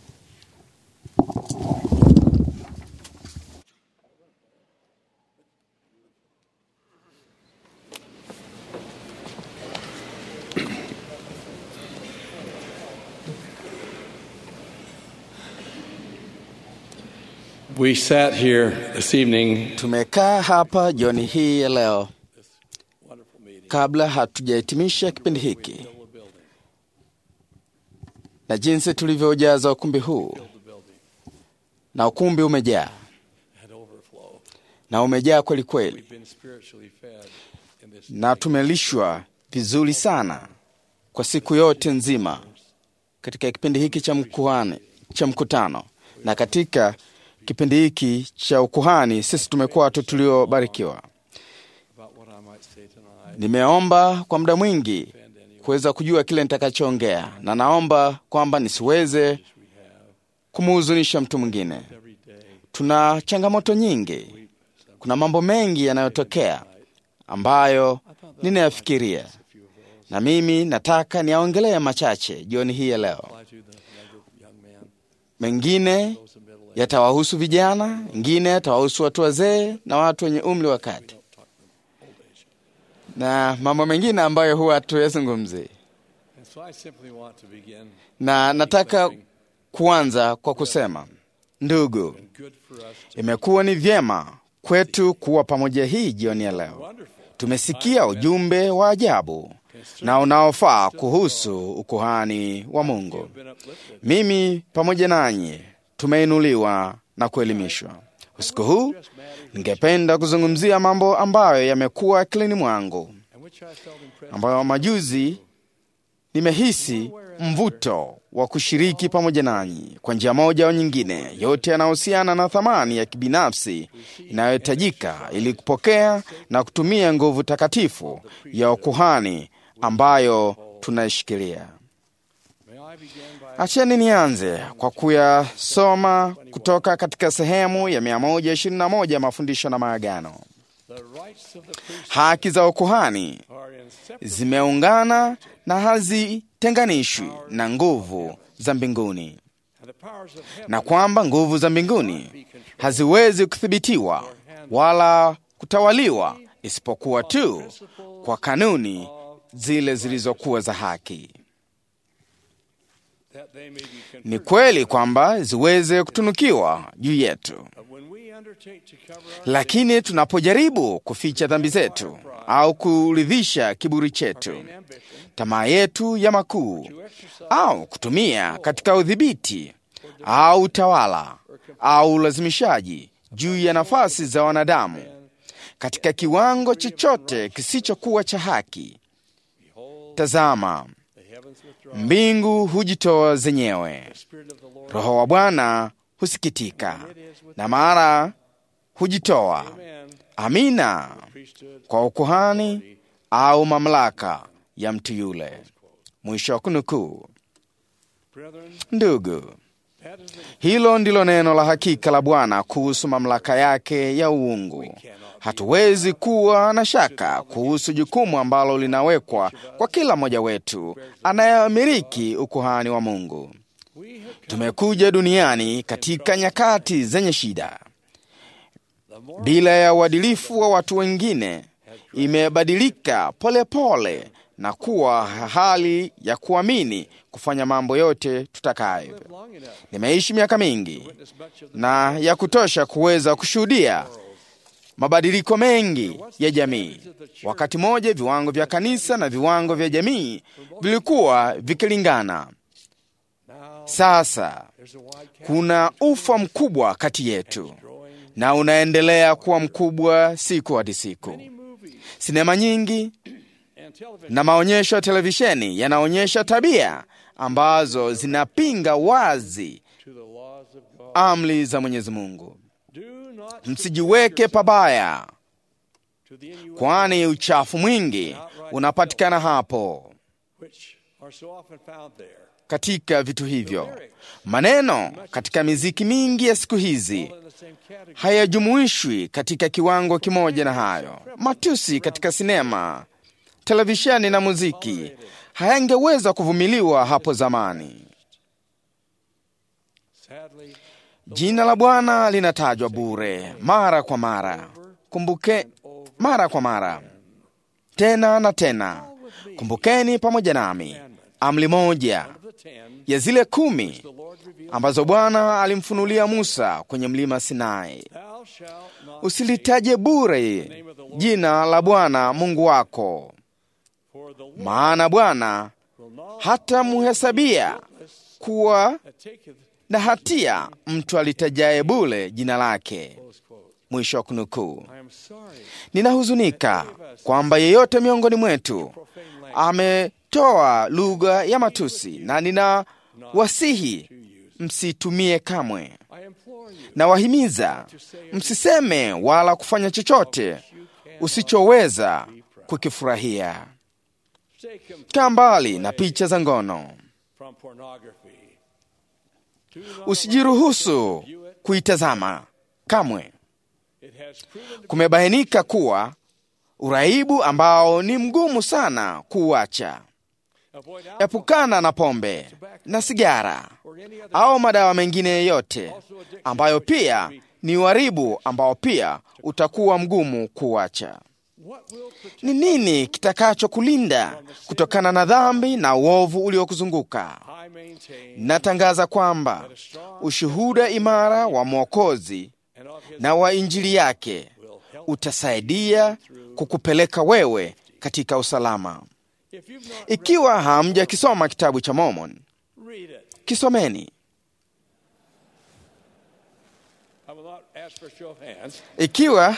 S9: We sat here this evening.
S4: Tumekaa hapa jioni hii ya leo kabla hatujahitimisha kipindi hiki, na jinsi tulivyojaza ukumbi huu, na ukumbi umejaa na umejaa kweli kweli, na tumelishwa vizuri sana kwa siku yote nzima katika kipindi hiki cha mkutano, na katika kipindi hiki cha ukuhani sisi tumekuwa watu tuliobarikiwa. Nimeomba kwa muda mwingi kuweza kujua kile nitakachoongea, na naomba kwamba nisiweze kumhuzunisha mtu mwingine. Tuna changamoto nyingi, kuna mambo mengi yanayotokea ambayo ninayafikiria, na mimi nataka niyaongelee machache jioni hii ya leo. Mengine yatawahusu vijana, mengine yatawahusu watu wazee na watu wenye umri wa kati, na mambo mengine ambayo huwa tuyazungumzie. Na nataka kuanza kwa kusema, ndugu, imekuwa ni vyema kwetu kuwa pamoja hii jioni ya leo. Tumesikia ujumbe wa ajabu na unaofaa kuhusu ukuhani wa Mungu. Mimi pamoja nanyi tumeinuliwa na kuelimishwa. Usiku huu ningependa kuzungumzia mambo ambayo yamekuwa akilini mwangu, ambayo majuzi nimehisi mvuto wa kushiriki pamoja nanyi kwa njia moja au nyingine. Yote yanahusiana na thamani ya kibinafsi inayohitajika ili kupokea na kutumia nguvu takatifu ya ukuhani ambayo tunaishikilia. Acheni nianze kwa kuyasoma kutoka katika sehemu ya 121 mafundisho na maagano. Haki za ukuhani zimeungana na hazitenganishwi na nguvu za mbinguni, na kwamba nguvu za mbinguni haziwezi kuthibitiwa wala kutawaliwa isipokuwa tu kwa kanuni zile zilizokuwa za haki. Ni kweli kwamba ziweze kutunukiwa juu yetu, lakini tunapojaribu kuficha dhambi zetu au kuridhisha kiburi chetu, tamaa yetu ya makuu, au kutumia katika udhibiti au utawala au ulazimishaji juu ya nafasi za wanadamu katika kiwango chochote kisichokuwa cha haki, tazama, mbingu hujitoa zenyewe, Roho wa Bwana husikitika, na mara hujitoa. Amina, kwa ukuhani au mamlaka ya mtu yule. Mwisho wa kunukuu. Ndugu,
S10: Hilo ndilo neno la hakika la Bwana kuhusu mamlaka yake ya uungu. Hatuwezi kuwa na shaka kuhusu jukumu ambalo linawekwa kwa kila mmoja wetu anayemiliki ukuhani wa Mungu. Tumekuja duniani katika nyakati zenye shida. Bila ya uadilifu wa watu wengine imebadilika polepole na kuwa hali ya kuamini kufanya mambo yote tutakayo. Nimeishi miaka mingi na ya kutosha kuweza kushuhudia mabadiliko mengi ya jamii. Wakati mmoja viwango vya kanisa na viwango vya jamii vilikuwa vikilingana. Sasa kuna ufa mkubwa kati yetu na unaendelea kuwa mkubwa siku hadi siku. Sinema nyingi na maonyesho ya televisheni yanaonyesha tabia ambazo zinapinga wazi amri za Mwenyezi Mungu. Msijiweke pabaya, kwani uchafu mwingi unapatikana hapo katika vitu hivyo. Maneno katika miziki mingi ya siku hizi hayajumuishwi katika kiwango kimoja na hayo. Matusi katika sinema, televisheni na muziki hayangeweza kuvumiliwa hapo zamani. Jina la Bwana linatajwa bure mara kwa mara. Kumbuke mara kwa mara, tena na tena. Kumbukeni pamoja nami amri moja ya zile 10 ambazo Bwana alimfunulia Musa kwenye mlima Sinai. Usilitaje bure jina la Bwana Mungu wako, maana Bwana hata muhesabia kuwa na hatia mtu alitajaye bure jina lake. Mwisho wa kunukuu. Ninahuzunika kwamba yeyote miongoni mwetu ametoa lugha ya matusi, na ninawasihi msitumie kamwe. Na wahimiza msiseme wala kufanya chochote usichoweza kukifurahia. Kaa mbali na picha za ngono. Usijiruhusu kuitazama kamwe. Kumebainika kuwa uraibu ambao ni mgumu sana kuuacha. Epukana na pombe na sigara au madawa mengine yote ambayo pia ni uharibu ambao pia utakuwa mgumu kuuacha. Ni nini kitakacho kulinda kutokana na dhambi na uovu uliokuzunguka? Natangaza kwamba ushuhuda imara wa Mwokozi na wa Injili yake utasaidia kukupeleka wewe katika usalama. Ikiwa hamja kisoma kitabu cha Mormon, kisomeni. Ikiwa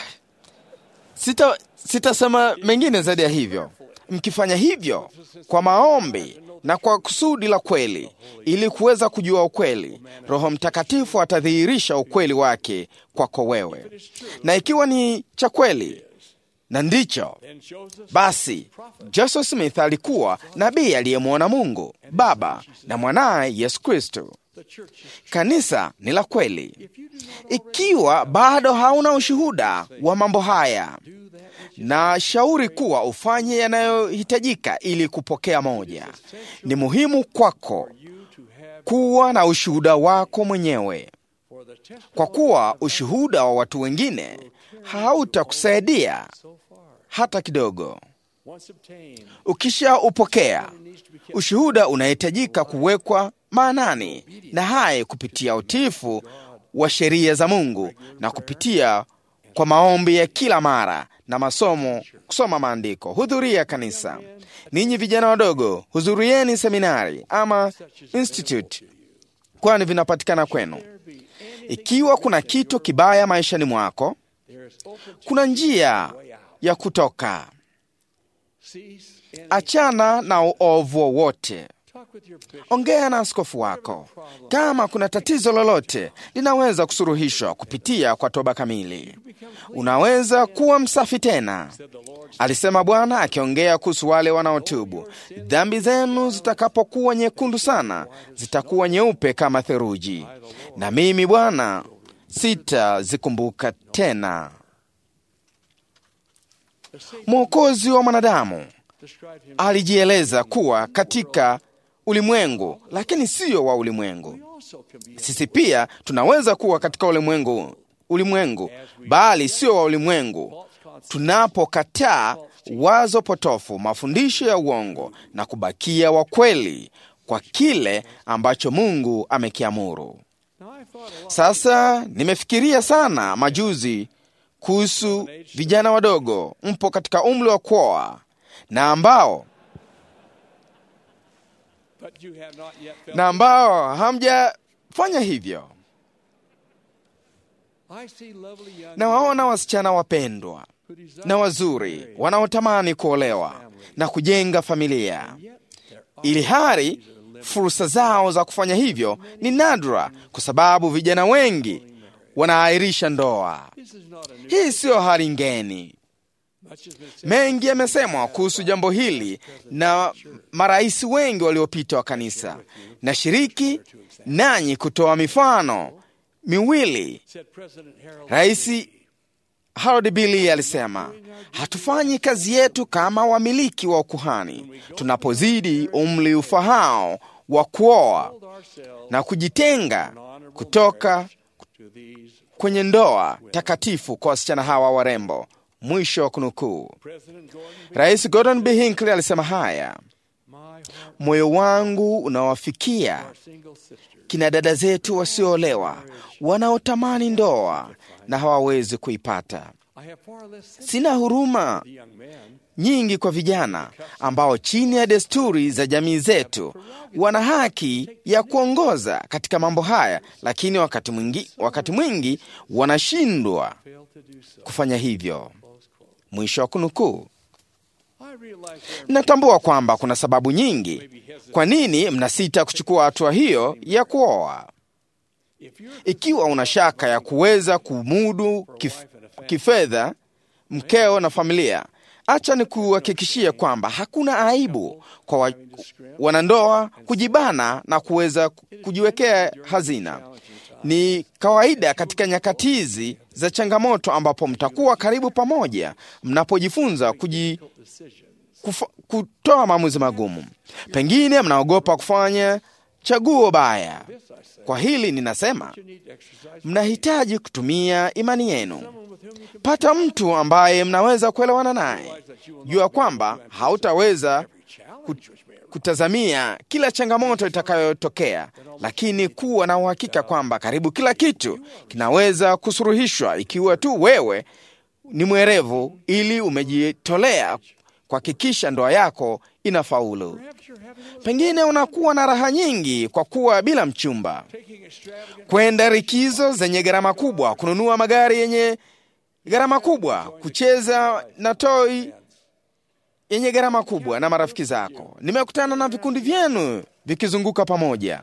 S10: sitasema mengine zaidi ya hivyo. Mkifanya hivyo kwa maombi na kwa kusudi la kweli, ili kuweza kujua ukweli, Roho Mtakatifu atadhihirisha ukweli wake kwako wewe. Na ikiwa ni cha kweli na ndicho, basi Joseph Smith alikuwa nabii aliyemwona Mungu Baba na mwanaye Yesu Kristo. Kanisa ni la kweli. Ikiwa bado hauna ushuhuda wa mambo haya, na shauri kuwa ufanye yanayohitajika ili kupokea moja. Ni muhimu kwako kuwa na ushuhuda wako mwenyewe, kwa kuwa ushuhuda wa watu wengine hautakusaidia hata kidogo. Ukisha upokea, ushuhuda unahitajika kuwekwa maanani na hai kupitia utiifu wa sheria za Mungu na kupitia kwa maombi ya kila mara na masomo, kusoma maandiko. Hudhuria kanisa. Ninyi vijana wadogo, hudhurieni seminari ama institute, kwani vinapatikana kwenu. Ikiwa kuna kitu kibaya maishani mwako, kuna njia ya kutoka. Achana na uovu wote. Ongea na askofu wako. Kama kuna tatizo lolote, linaweza kusuruhishwa kupitia kwa toba kamili. Unaweza kuwa msafi tena, alisema Bwana, akiongea kuhusu wale wanaotubu. Dhambi zenu zitakapokuwa nyekundu sana, zitakuwa nyeupe kama theluji, na mimi Bwana sitazikumbuka tena. Mwokozi wa mwanadamu alijieleza kuwa katika ulimwengu, lakini sio wa ulimwengu. Sisi pia tunaweza kuwa katika ulimwengu, bali sio wa ulimwengu, tunapokataa wazo potofu, mafundisho ya uongo, na kubakia wa kweli kwa kile ambacho Mungu amekiamuru. Sasa nimefikiria sana majuzi kuhusu vijana wadogo mpo katika umri wa kuoa na ambao hamjafanya hivyo. Na waona wasichana wapendwa na wazuri wanaotamani kuolewa na kujenga familia, ili hali fursa zao za kufanya hivyo ni nadra, kwa sababu vijana wengi wanaahirisha ndoa. Hii sio hali ngeni. Mengi yamesemwa kuhusu jambo hili na marais wengi waliopita wa kanisa. Na shiriki nanyi kutoa mifano miwili. Rais Harold Billy alisema, hatufanyi kazi yetu kama wamiliki wa ukuhani tunapozidi umri ufahao wa kuoa na kujitenga kutoka kwenye ndoa takatifu kwa wasichana hawa warembo. Mwisho wa kunukuu. Rais Gordon B. Hinckley alisema haya, moyo wangu unawafikia kina dada zetu wasioolewa wanaotamani ndoa na hawawezi kuipata. Sina huruma nyingi kwa vijana ambao chini ya desturi za jamii zetu wana haki ya kuongoza katika mambo haya, lakini wakati mwingi wanashindwa kufanya hivyo. Mwisho wa kunukuu. Natambua kwamba kuna sababu nyingi kwa nini mnasita kuchukua hatua hiyo ya kuoa. Ikiwa una shaka ya kuweza kumudu kifedha mkeo na familia, acha nikuhakikishie kwamba hakuna aibu kwa wanandoa kujibana na kuweza kujiwekea hazina. Ni kawaida katika nyakati hizi za changamoto ambapo mtakuwa karibu pamoja mnapojifunza kutoa maamuzi magumu. Pengine mnaogopa kufanya chaguo baya. Kwa hili ninasema, mnahitaji kutumia imani yenu. Pata mtu ambaye mnaweza kuelewana naye. Jua kwamba hautaweza kutazamia kila changamoto itakayotokea, lakini kuwa na uhakika kwamba karibu kila kitu kinaweza kusuruhishwa ikiwa tu wewe ni mwerevu, ili umejitolea kuhakikisha ndoa yako inafaulu. Pengine unakuwa na raha nyingi kwa kuwa bila mchumba, kwenda likizo zenye gharama kubwa, kununua magari yenye gharama kubwa, kucheza na toi yenye gharama kubwa na marafiki zako. Nimekutana na vikundi vyenu vikizunguka pamoja,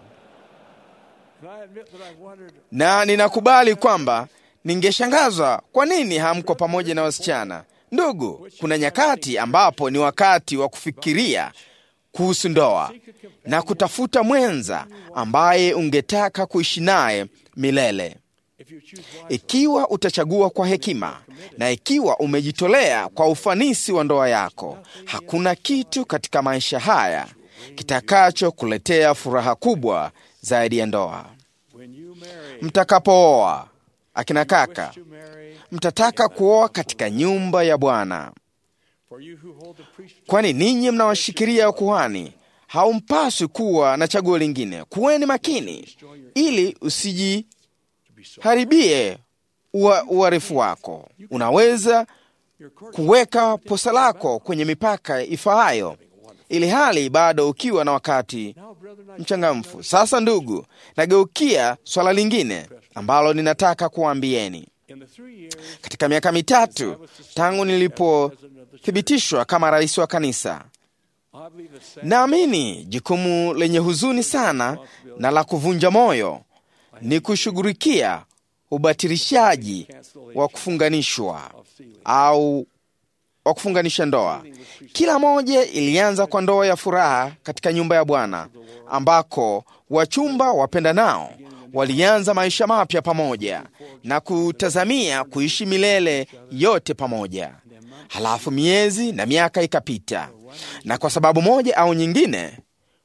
S10: na ninakubali kwamba ningeshangazwa kwa nini hamko pamoja na wasichana. Ndugu, kuna nyakati ambapo ni wakati wa kufikiria kuhusu ndoa na kutafuta mwenza ambaye ungetaka kuishi naye milele. Ikiwa utachagua kwa hekima na ikiwa umejitolea kwa ufanisi wa ndoa yako, hakuna kitu katika maisha haya kitakacho kuletea furaha kubwa zaidi ya ndoa. Mtakapooa, akina kaka, mtataka kuoa katika nyumba ya Bwana, kwani ninyi mnawashikilia ukuhani. Haumpaswi kuwa na chaguo lingine. Kuweni makini ili usijiharibie uarifu wako. Unaweza kuweka posa lako kwenye mipaka ifaayo, ili hali bado ukiwa na wakati mchangamfu. Sasa ndugu, nageukia swala lingine ambalo ninataka kuambieni. Katika miaka 3 tangu nilipothibitishwa kama rais wa kanisa, Naamini jukumu lenye huzuni sana na la kuvunja moyo ni kushughulikia ubatilishaji wa kufunganishwa au wa kufunganisha ndoa. Kila moja ilianza kwa ndoa ya furaha katika nyumba ya Bwana, ambako wachumba wapendanao walianza maisha mapya pamoja na kutazamia kuishi milele yote pamoja. Halafu miezi na miaka ikapita, na kwa sababu moja au nyingine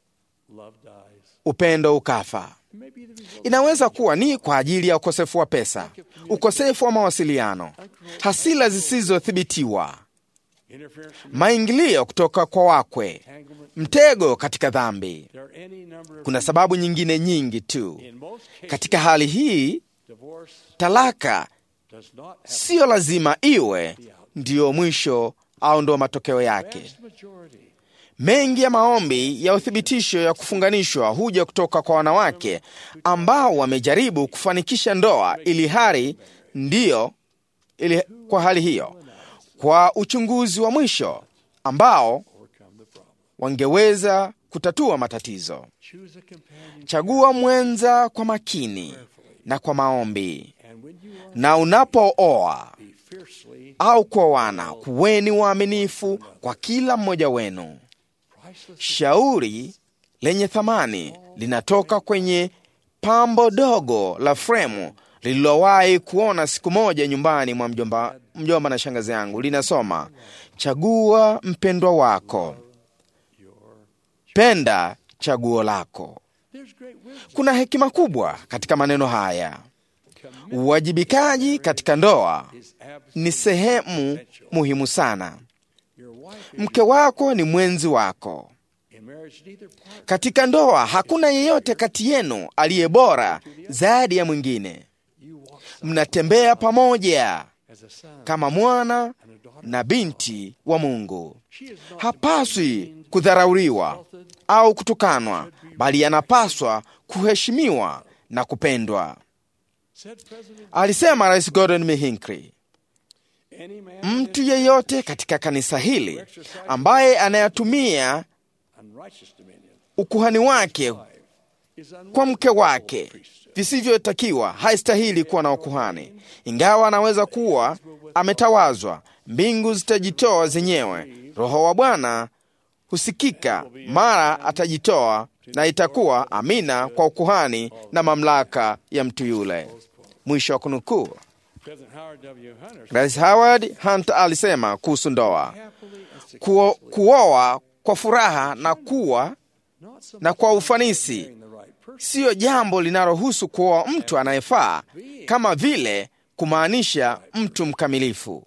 S10: upendo ukafa. Inaweza kuwa ni kwa ajili ya ukosefu wa pesa, ukosefu wa mawasiliano, hasira zisizothibitiwa, maingilio kutoka kwa wakwe, mtego katika dhambi. Kuna sababu nyingine nyingi tu. Katika hali hii, talaka sio lazima iwe ndio mwisho au ndio matokeo yake. Mengi ya maombi ya uthibitisho ya kufunganishwa huja kutoka kwa wanawake ambao wamejaribu kufanikisha ndoa kwa hali hiyo, kwa uchunguzi wa mwisho ambao wangeweza kutatua matatizo. Chagua mwenza kwa makini na kwa maombi, na unapooa au kuoana, kuweni waaminifu kwa kila mmoja wenu. Shauri lenye thamani linatoka kwenye pambo dogo la fremu lililowahi kuona siku moja nyumbani mwa mjomba na shangazi yangu. Linasoma, chagua mpendwa wako, penda chaguo lako. Kuna hekima kubwa katika maneno haya. Uwajibikaji katika ndoa ni sehemu muhimu sana. Mke wako ni mwenzi wako. Katika ndoa hakuna yeyote kati yenu aliye bora zaidi ya mwingine. Mnatembea pamoja kama mwana na binti wa Mungu. Hapaswi kudharauliwa au kutukanwa, bali anapaswa kuheshimiwa na kupendwa. Alisema Rais Gordon B. Hinckley, mtu yeyote katika kanisa hili ambaye anayatumia ukuhani wake kwa mke wake visivyotakiwa haistahili kuwa na ukuhani. Ingawa anaweza kuwa ametawazwa, mbingu zitajitoa zenyewe. Roho wa Bwana husikika mara atajitoa, na itakuwa amina kwa ukuhani na mamlaka ya mtu yule. Mwisho wa kunukuu. Rais Howard Hunter alisema kuhusu ndoa, kuoa kwa furaha na kwa ufanisi sio jambo linalohusu kuoa mtu anayefaa, kama vile kumaanisha mtu mkamilifu.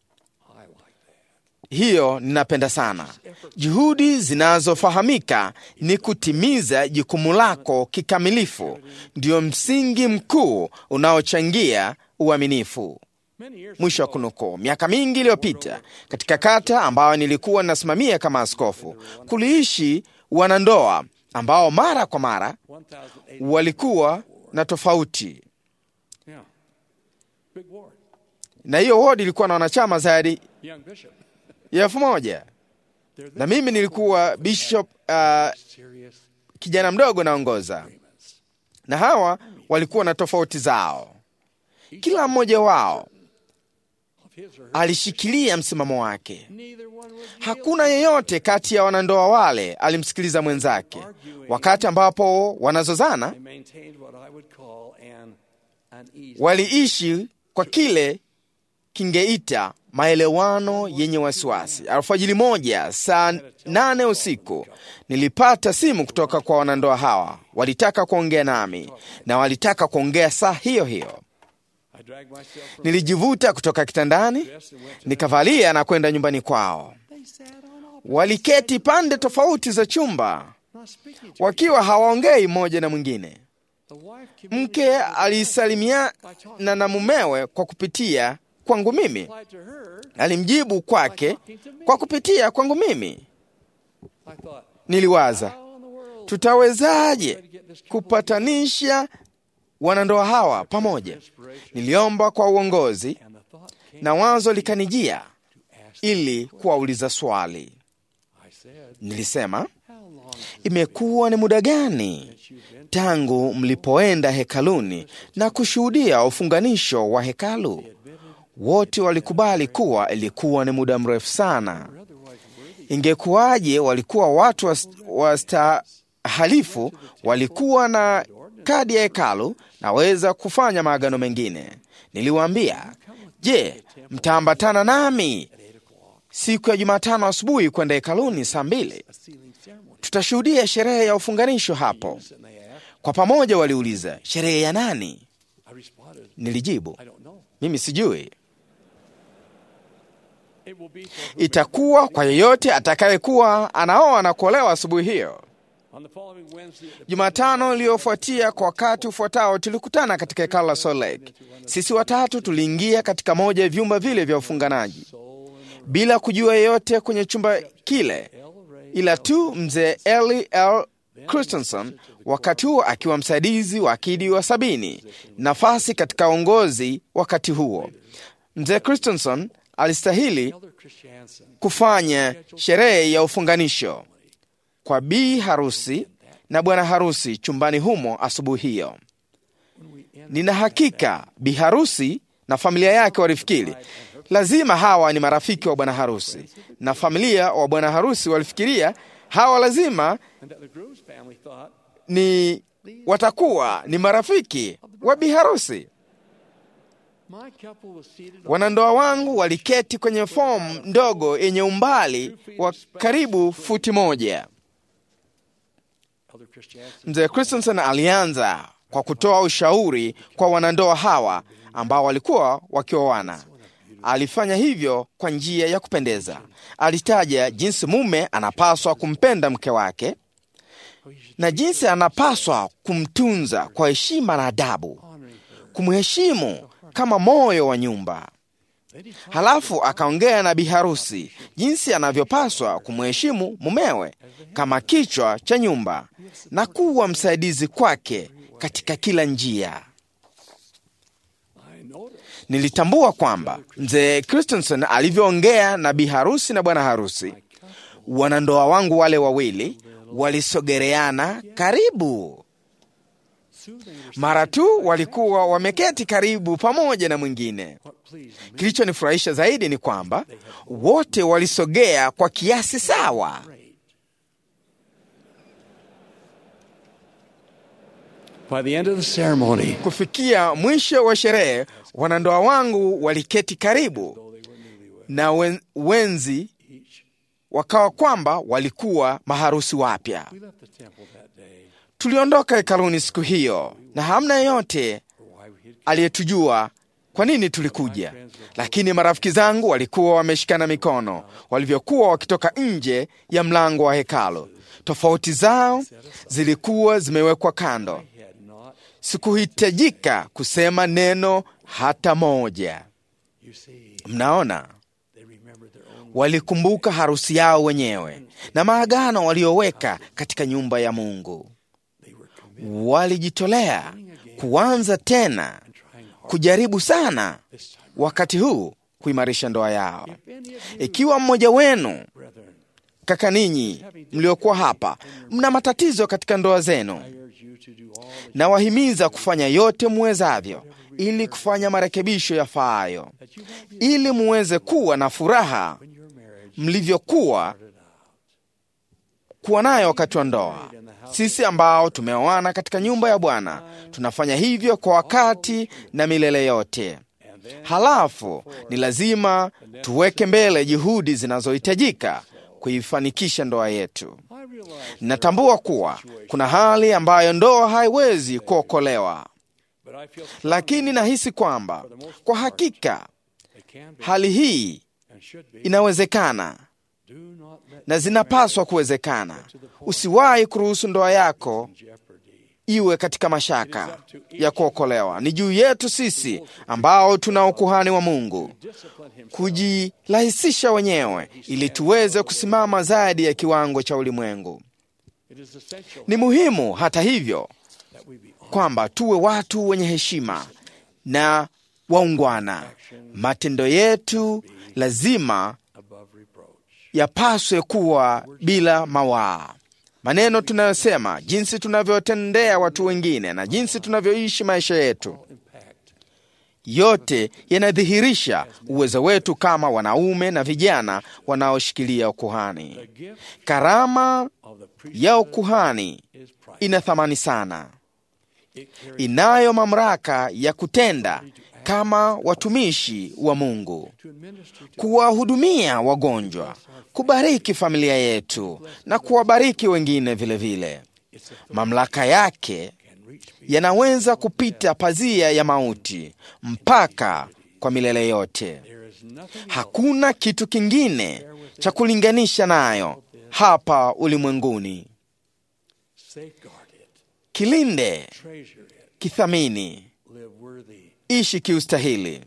S10: Hiyo ninapenda sana. Juhudi zinazofahamika ni kutimiza jukumu lako kikamilifu, ndio msingi mkuu unaochangia uaminifu. Mwisho wa kunukuu. Miaka mingi iliyopita, katika kata ambayo nilikuwa nasimamia kama askofu, kuliishi wanandoa ambao mara kwa mara walikuwa na tofauti, na hiyo wodi ilikuwa na wanachama zaidi ya 1,000, na mimi nilikuwa bishop, kijana mdogo naongoza, na hawa walikuwa na tofauti zao. Kila mmoja wao alishikilia msimamo wake. Hakuna yeyote kati ya wanandoa wale alimsikiliza mwenzake. Wakati ambapo wanazozana, waliishi kwa kile kingeita maelewano yenye wasiwasi. Alfajiri moja saa 8 usiku nilipata simu kutoka kwa wanandoa hawa. Walitaka kuongea nami na walitaka kuongea saa hiyo hiyo. Nilijivuta kutoka kitandani, nikavalia na kwenda nyumbani kwao. Waliketi pande tofauti za chumba, wakiwa hawaongei mmoja na mwingine. Mke alisalimiana na mumewe kwa kupitia kwangu mimi. Alimjibu kwake kwa kupitia kwangu mimi. Niliwaza, tutawezaje kupatanisha wanandoa hawa pamoja? Niliomba kwa uongozi na wazo likanijia ili kuwauliza swali. Nilisema, imekuwa ni muda gani tangu mlipoenda hekaluni na kushuhudia ufunganisho wa hekalu? Wote walikubali kuwa ilikuwa ni muda mrefu sana. Ingekuwaje walikuwa watu wastahalifu, walikuwa na kadi ya hekalu, naweza kufanya maagano mengine. Niliwaambia, je, mtaambatana nami siku ya Jumatano asubuhi kwenda hekaluni saa 2? Tutashuhudia sherehe ya ufunganisho hapo. Kwa pamoja waliuliza, sherehe ya nani? Nilijibu, mimi sijui. Itakuwa kwa yeyote atakayekuwa anaoa na kuolewa asubuhi hiyo. Jumatano iliyofuatia, kwa wakati ufuatao, tulikutana katika hekalu la Salt Lake. Sisi watatu tuliingia katika moja ya vyumba vile vya ufunganaji bila kujua yeyote kwenye chumba kile, ila tu mzee Eli L. Christensen, wakati huo akiwa msaidizi wa akidi wa 70, nafasi katika uongozi wakati huo. Mzee Christensen alistahili kufanya sherehe ya ufunganisho kwa bi harusi na bwana harusi chumbani humo asubuhi hiyo. Nina hakika bi harusi na familia yake walifikiri lazima hawa ni marafiki wa bwana harusi, na familia wa bwana harusi walifikiria hawa lazima watakuwa ni marafiki wa bi harusi. Wanandoa wangu waliketi kwenye fomu ndogo yenye umbali wa karibu futi 1. Mzee Christensen alianza kwa kutoa ushauri kwa wanandoa hawa ambao walikuwa wakioana. Alifanya hivyo kwa njia ya kupendeza. Alitaja jinsi mume anapaswa kumpenda mke wake na jinsi anapaswa kumtunza kwa heshima na adabu, kumheshimu kama moyo wa nyumba. Halafu akaongea na biharusi jinsi anavyopaswa kumheshimu mumewe kama kichwa cha nyumba na kuwa msaidizi kwake katika kila njia. Nilitambua kwamba mzee Christensen alivyoongea na biharusi na bwana harusi, wanandoa wangu wale wawili walisogereana karibu. Mara tu walikuwa wameketi karibu pamoja na mwingine. Kilichonifurahisha zaidi ni kwamba wote walisogea kwa kiasi sawa.
S9: By the end of the ceremony,
S10: kufikia mwisho wa sherehe, wanandoa wangu waliketi karibu na wenzi wakawa kwamba walikuwa maharusi wapya. Tuliondoka hekaluni siku hiyo na hamna yeyote aliyetujua kwa nini tulikuja, lakini marafiki zangu walikuwa wameshikana mikono walivyokuwa wakitoka nje ya mlango wa hekalu. Tofauti zao zilikuwa zimewekwa kando. Sikuhitajika kusema neno hata moja. Mnaona, walikumbuka harusi yao wenyewe na maagano walioweka katika nyumba ya Mungu. Walijitolea kuanza tena, kujaribu sana wakati huu kuimarisha ndoa yao. Ikiwa mmoja wenu, kaka ninyi mliokuwa hapa, mna matatizo katika ndoa zenu, na wahimiza kufanya yote muwezavyo ili kufanya marekebisho yafaayo, ili muweze kuwa na furaha mlivyokuwa nayo wakati wa ndoa. Sisi ambao tumeoana katika nyumba ya Bwana tunafanya hivyo kwa wakati na milele yote. Halafu ni lazima tuweke mbele juhudi zinazohitajika kuifanikisha ndoa yetu. Natambua kuwa kuna hali ambayo ndoa haiwezi kuokolewa, lakini nahisi kwamba kwa hakika hali hii inawezekana na zinapaswa kuwezekana. Usiwahi kuruhusu ndoa yako iwe katika mashaka ya kuokolewa. Ni juu yetu sisi ambao tuna ukuhani wa Mungu kujirahisisha wenyewe ili tuweze kusimama zaidi ya kiwango cha ulimwengu. Ni muhimu hata hivyo kwamba tuwe watu wenye heshima na waungwana. Matendo yetu lazima yapaswe kuwa bila mawaa. Maneno tunayosema, jinsi tunavyotendea watu wengine na jinsi tunavyoishi maisha yetu, yote yanadhihirisha uwezo wetu kama wanaume na vijana wanaoshikilia ukuhani. Karama ya ukuhani ina thamani sana. Inayo mamlaka ya kutenda kama watumishi wa Mungu, kuwahudumia wagonjwa, kubariki familia yetu na kuwabariki wengine vile vile. Mamlaka yake yanaweza kupita pazia ya mauti mpaka kwa milele yote. Hakuna kitu kingine cha kulinganisha nayo hapa ulimwenguni. Kilinde, kithamini, ishi kiustahili.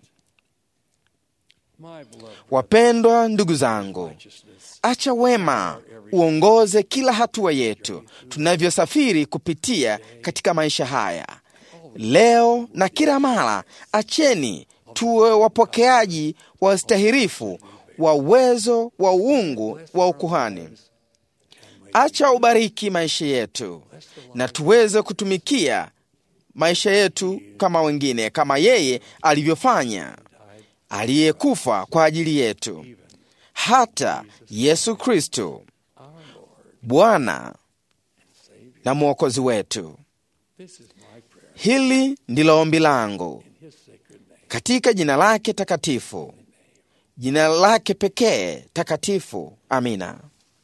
S10: Wapendwa ndugu zangu, acha wema uongoze kila hatua yetu tunavyosafiri kupitia katika maisha haya. Leo na kila mara, acheni tuwe wapokeaji wastahirifu wa uwezo wa uungu wa ukuhani. Acha ubariki maisha yetu na tuweze kutumikia maisha yetu kama wengine, kama yeye alivyofanya, aliyekufa kwa ajili yetu, hata Yesu Kristo, Bwana na Mwokozi wetu. Hili ndilo ombi langu katika jina lake takatifu, jina lake pekee takatifu. Amina.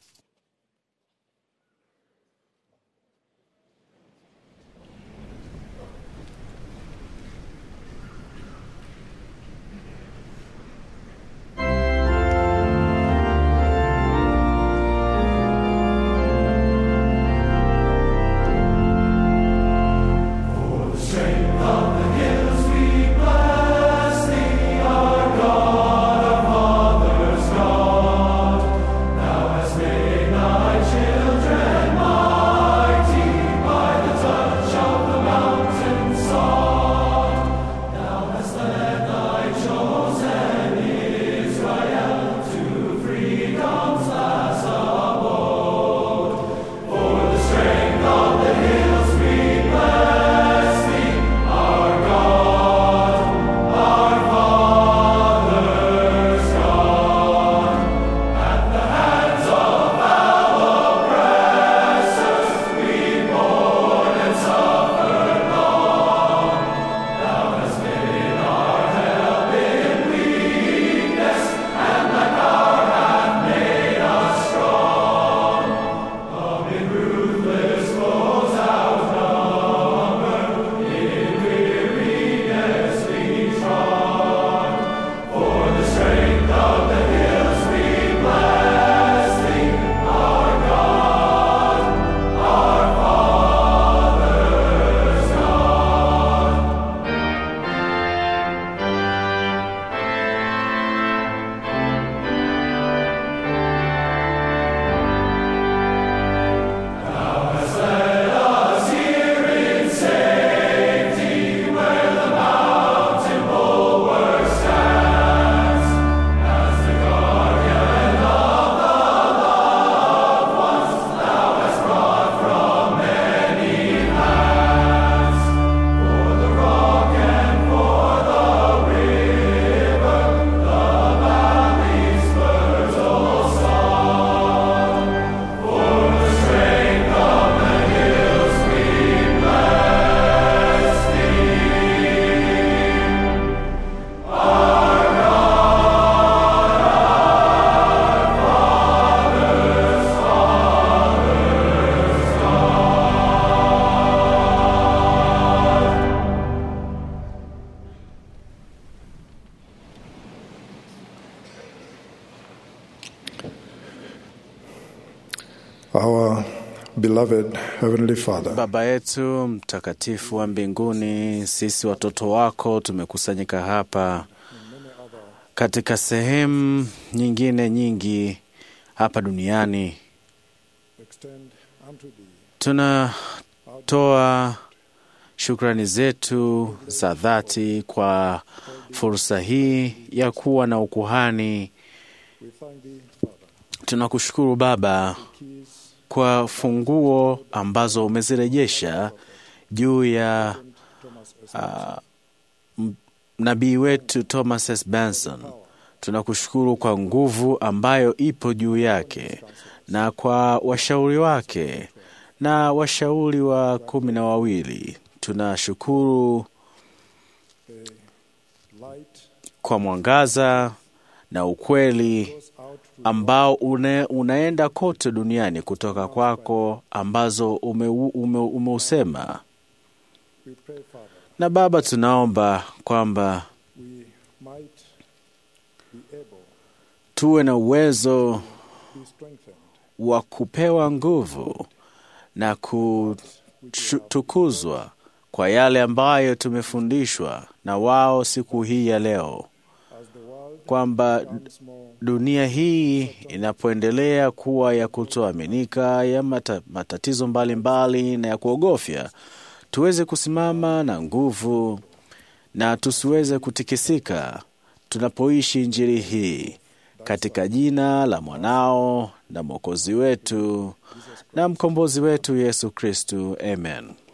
S8: Our beloved Heavenly Father,
S11: Baba yetu mtakatifu wa mbinguni, sisi watoto wako tumekusanyika hapa katika sehemu nyingine nyingi hapa duniani. Tunatoa shukrani zetu za dhati kwa fursa hii ya kuwa na ukuhani Tunakushukuru Baba kwa funguo ambazo umezirejesha juu ya nabii wetu Thomas S. Benson. Tunakushukuru kwa nguvu ambayo ipo juu yake na kwa washauri wake na washauri wa 12. Tunashukuru kwa mwangaza na ukweli ambao unaenda kote duniani kutoka kwako ambazo umeusema. Na Baba, tunaomba kwamba tuwe na uwezo wa kupewa nguvu na kutukuzwa kwa yale ambayo tumefundishwa na wao siku hii ya leo, kwamba dunia hii inapoendelea kuwa ya kutoaminika, ya matatizo mbalimbali na ya kuogofya, tuweze kusimama na nguvu na tusiweze kutikisika tunapoishi Injili hii, katika jina la mwanao na Mwokozi wetu na mkombozi wetu Yesu Kristo. Amen.